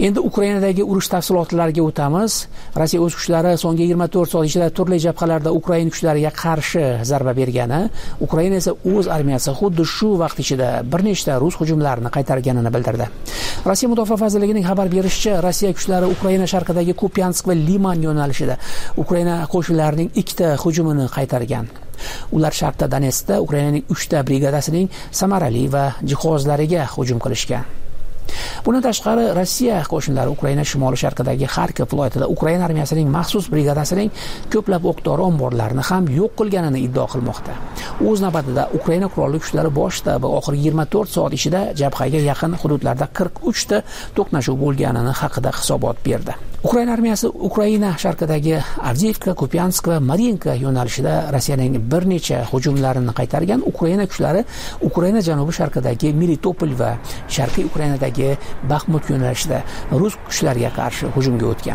Endi Ukrainadagi urush tafsilotlariga o'tamiz. Rossiya o'z kuchlari so'nggi 24 soat ichida turli jabhalarda Ukraina kuchlariga qarshi zarba bergani, Ukraina esa o'z armiyasi xuddi shu vaqt ichida bir nechta rus hujumlarini qaytarganini bildirdi. Rossiya mudofaa vazirligining xabar berishicha, Rossiya kuchlari Ukraina sharqidagi Kupiansk va Liman yo'nalishida Ukraina qo'shinlarining ikkita hujumini qaytargan. Ular sharqda Donetskda Ukrainaning 3 ta brigadasining samarali va jihozlariga hujum qilishgan. Bundan tashqari, Rossiya qo'shinlari Ukraina shimoli sharqidagi Xarkov viloyatida Ukraina armiyasining maxsus brigadasining ko'plab o'q-dori omborlarini ham yo'q qilganini iddao qilmoqda. O'z navbatida Ukraina qurolli kuchlari bosh shtabi oxirgi 24 soat ichida jabhaga yaqin hududlarda 43 ta to'qnashuv bo'lganini haqida hisobot berdi. Ukraina armiyasi Ukraina sharqidagi Avdiivka, Kupiansk va Marinka yo'nalishida Rossiyaning bir necha hujumlarini qaytargan. Ukraina kuchlari Ukraina janubi sharqidagi Melitopol va sharqiy Ukrainadagi Baxmut yo'nalishida rus kuchlariga qarshi hujumga o'tgan.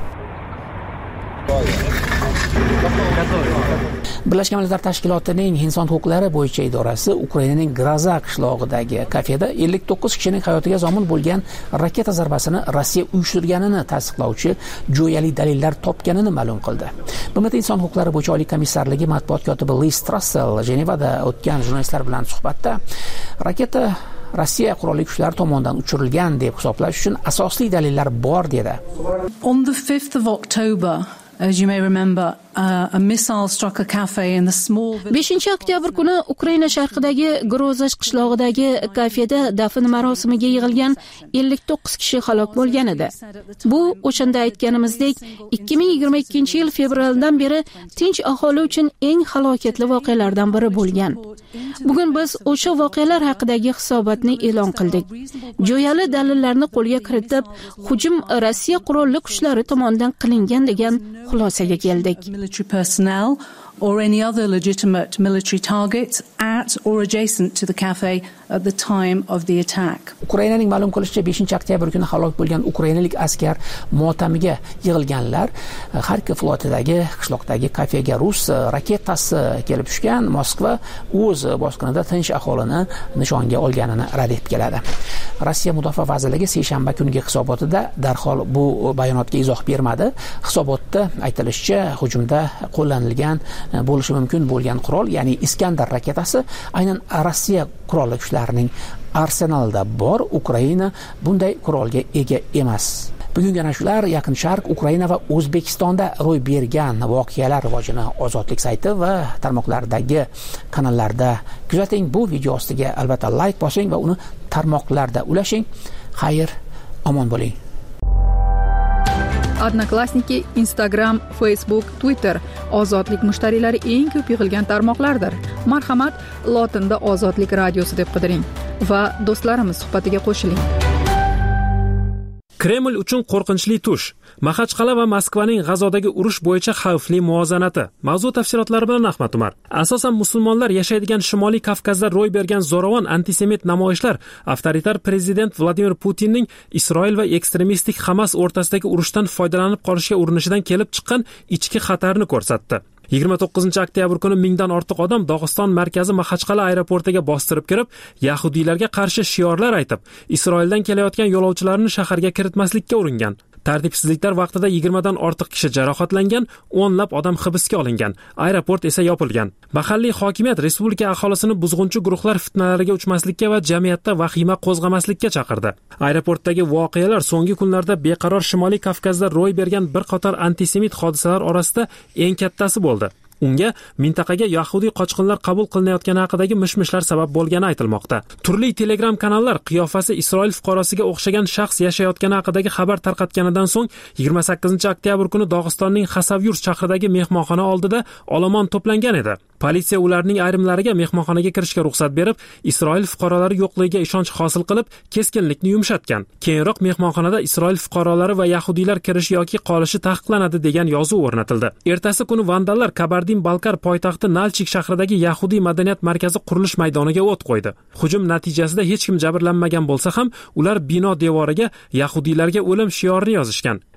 Birlashgan Millatlar Tashkilotining inson huquqlari bo'yicha idorasi Ukrainaning Groza qishlog'idagi kafeda 59 kishining hayotiga zomin bo'lgan raketa zarbasini Rossiya uyushtirganini tasdiqlovchi jo'yali dalillar topganini ma'lum qildi. BMT inson huquqlari bo'yicha oliy komissarligi matbuot kotibi Liz Trussell Jenevada o'tgan jurnalistlar bilan suhbatda raketa Rossiya qurolli kuchlari tomonidan uchirilgan deb hisoblash uchun asosli dalillar bor dedi. On the 5th of October, as you may remember, a missile struck a cafe in the small 5 oktyabr kuni Ukraina sharqidagi Grozash qishlog'idagi kafeda dafn marosimiga yig'ilgan 59 kishi halok bo'lgan edi. Bu o'shanda aytganimizdek 2022-yil fevraldan beri tinch aholi uchun eng halokatli voqealardan biri bo'lgan. Bugun biz o'sha voqealar haqidagi hisobotni e'lon qildik. Jo'yali dalillarni qo'lga kiritib, hujum Rossiya qurolli kuchlari tomonidan qilingan degan xulosaga keldik. Military personnel or any other legitimate military targets at or adjacent to the cafe at the time of the attack. Ukrainaning ma'lum qilishicha 5-oktyabr kuni halok bo'lgan ukrainalik askar motamiga yig'ilganlar Xarkov viloyatidagi qishloqdagi kafega rus raketasi kelib tushgan. Moskva o'z bosqinida tinch aholini nishonga olganini rad etib keladi. Rossiya mudofaa vazirligi seshanba kungi hisobotida darhol bu bayonotga izoh bermadi. Hisobotda aytilishicha, hujumda qo'llanilgan bo'lishi mumkin bo'lgan qurol, ya'ni Iskandar raketasi aynan Rossiya qurolli kuchlarining arsenalida bor. Ukraina bunday qurolga ega emas. Bugungi ana shular Yaqin Sharq, Ukraina va O'zbekistonda ro'y bergan voqealar rivojini Ozodlik sayti va tarmoqlardagi kanallarda kuzating. Bu video ostiga albatta like bosing va uni tarmoqlarda ulashing. Xayr, omon bo'ling. Odnoklassniki, Instagram, Facebook, Twitter ozodlik mushtariylari eng ko'p yig'ilgan tarmoqlardir. Marhamat, lotinda Ozodlik radiosi deb qidiring va do'stlarimiz suhbatiga qo'shiling. Kreml uchun qo'rqinchli tush. Maxachqal'a va Moskvaning G'azodagi urush bo'yicha xavfli muvozanati. Mavzu tafsilotlari bilan Ahmad Umar. Asosan musulmonlar yashaydigan Shimoliy Kavkazda ro'y bergan zo'ravon antisemit namoyishlar avtoritar prezident Vladimir Putinning Isroil va ekstremistik Hamas o'rtasidagi urushdan foydalanib qolishga urinishidan kelib chiqqan ichki xatarni ko'rsatdi. 29-oktyabr kuni mingdan ortiq odam Dog'iston markazi Maxachqal'a aeroportiga bostirib kirib, yahudiylarga qarshi shiorlar aytib, Isroildan kelayotgan yo'lovchilarni shaharga kiritmaslikka uringan. Tartibsizliklar vaqtida 20 dan ortiq kishi jarohatlangan, 10 lab odam hibsga olingan. Aeroport esa yopilgan. Mahalliy hokimiyat respublika aholisini buzg'unchi guruhlar fitnalariga uchmaslikka va jamiyatda vahima qo'zg'amaslikka chaqirdi. Aeroportdagi voqealar so'nggi kunlarda beqaror Shimoliy Kavkazda ro'y bergan bir qator antisemit hodisalar orasida eng kattasi bo'ldi. Unga mintaqaga yahudiy qochqinlar qabul qilinayotgani haqidagi mishmishlar sabab bo'lgani aytilmoqda. Turli Telegram kanallar qiyofasi Isroil fuqarosiga o'xshagan shaxs yashayotgani haqidagi xabar tarqatganidan so'ng 28-oktyabr kuni Dog'istonning Xasavyurt shahridagi mehmonxona oldida olomon to'plangan edi. Politsiya ularning ayrimlariga mehmonxonaga kirishga ruxsat berib, Isroil fuqarolari yo'qligiga ishonch hosil qilib, keskinlikni yumshatgan. Keyinroq mehmonxonada Isroil fuqarolari va yahudiylar kirishi yoki qolishi taqiqlanadi degan yozuv o'rnatildi. Ertasi kuni vandallar Kabardin-Balkar poytaxti Nalchik shahridagi Yahudiy madaniyat markazi qurilish maydoniga o't qo'ydi. Hujum natijasida hech kim jabrlanmagan bo'lsa ham, ular bino devoriga yahudiylarga o'lim shiorini yozishgan.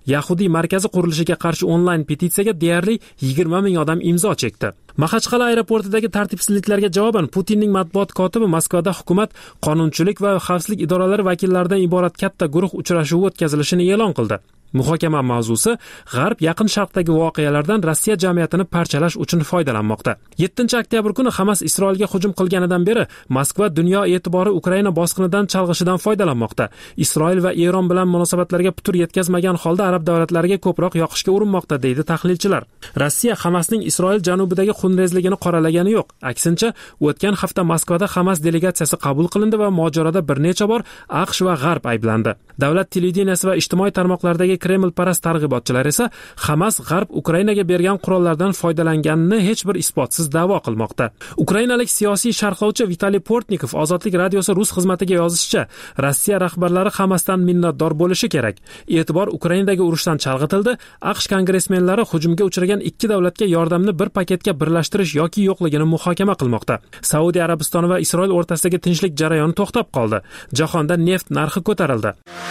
yahudiy markazi qurilishiga qarshi onlayn petitsiyaga deyarli 20 ming odam imzo chekdi. Maxachqala aeroportidagi tartibsizliklarga javoban Putinning matbuot kotibi Moskvada hukumat, qonunchilik va xavfsizlik idoralari vakillaridan iborat katta guruh uchrashuvi o'tkazilishini e'lon qildi. Muhokama mavzusi G'arb Yaqin Sharqdagi voqealardan Rossiya jamiyatini parchalash uchun foydalanmoqda. 7-oktyabr kuni Hamas Isroilga hujum qilganidan beri Moskva dunyo e'tibori Ukraina bosqinidan chalg'ishidan foydalanmoqda. Isroil va Eron bilan munosabatlarga putur yetkazmagan holda arab davlatlariga ko'proq yoqishga urinmoqda, deydi tahlilchilar. Rossiya Hamasning Isroil janubidagi xunrezligini qoralagani yo'q. Aksincha, o'tgan hafta Moskvada Hamas delegatsiyasi qabul qilindi va mojaroda bir necha bor AQSh va G'arb ayblandi. Davlat televideniyasi va ijtimoiy tarmoqlardagi Kreml parast targ'ibotchilar esa Hamas G'arb Ukrainaga bergan qurollardan foydalanganini hech bir isbotsiz da'vo qilmoqda. Ukrainalik siyosiy sharhlovchi Vitaliy Portnikov Ozodlik radiosi rus xizmatiga yozishicha, Rossiya rahbarlari Hamasdan minnatdor bo'lishi kerak. E'tibor Ukrainadagi urushdan chalg'itildi. AQSh kongressmenlari hujumga uchragan ikki davlatga yordamni bir paketga birlashtirish yoki yo'qligini muhokama qilmoqda. Saudiya Arabistoni va Isroil o'rtasidagi tinchlik jarayoni to'xtab qoldi. Jahonda neft narxi ko'tarildi.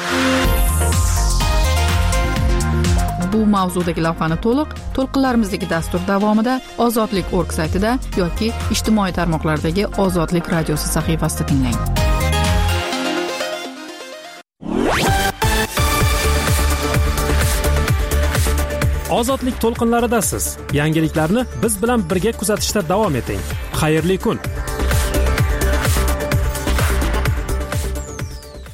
Bu mavzudagi lavhani to'lqinlarimizdagi dastur davomida ozodlik.org saytida yoki ijtimoiy tarmoqlardagi Ozodlik radiosi sahifasida tinglang. Ozodlik to'lqinlaridasiz. Yangiliklarni biz bilan birga kuzatishda davom eting. Xayrli kun.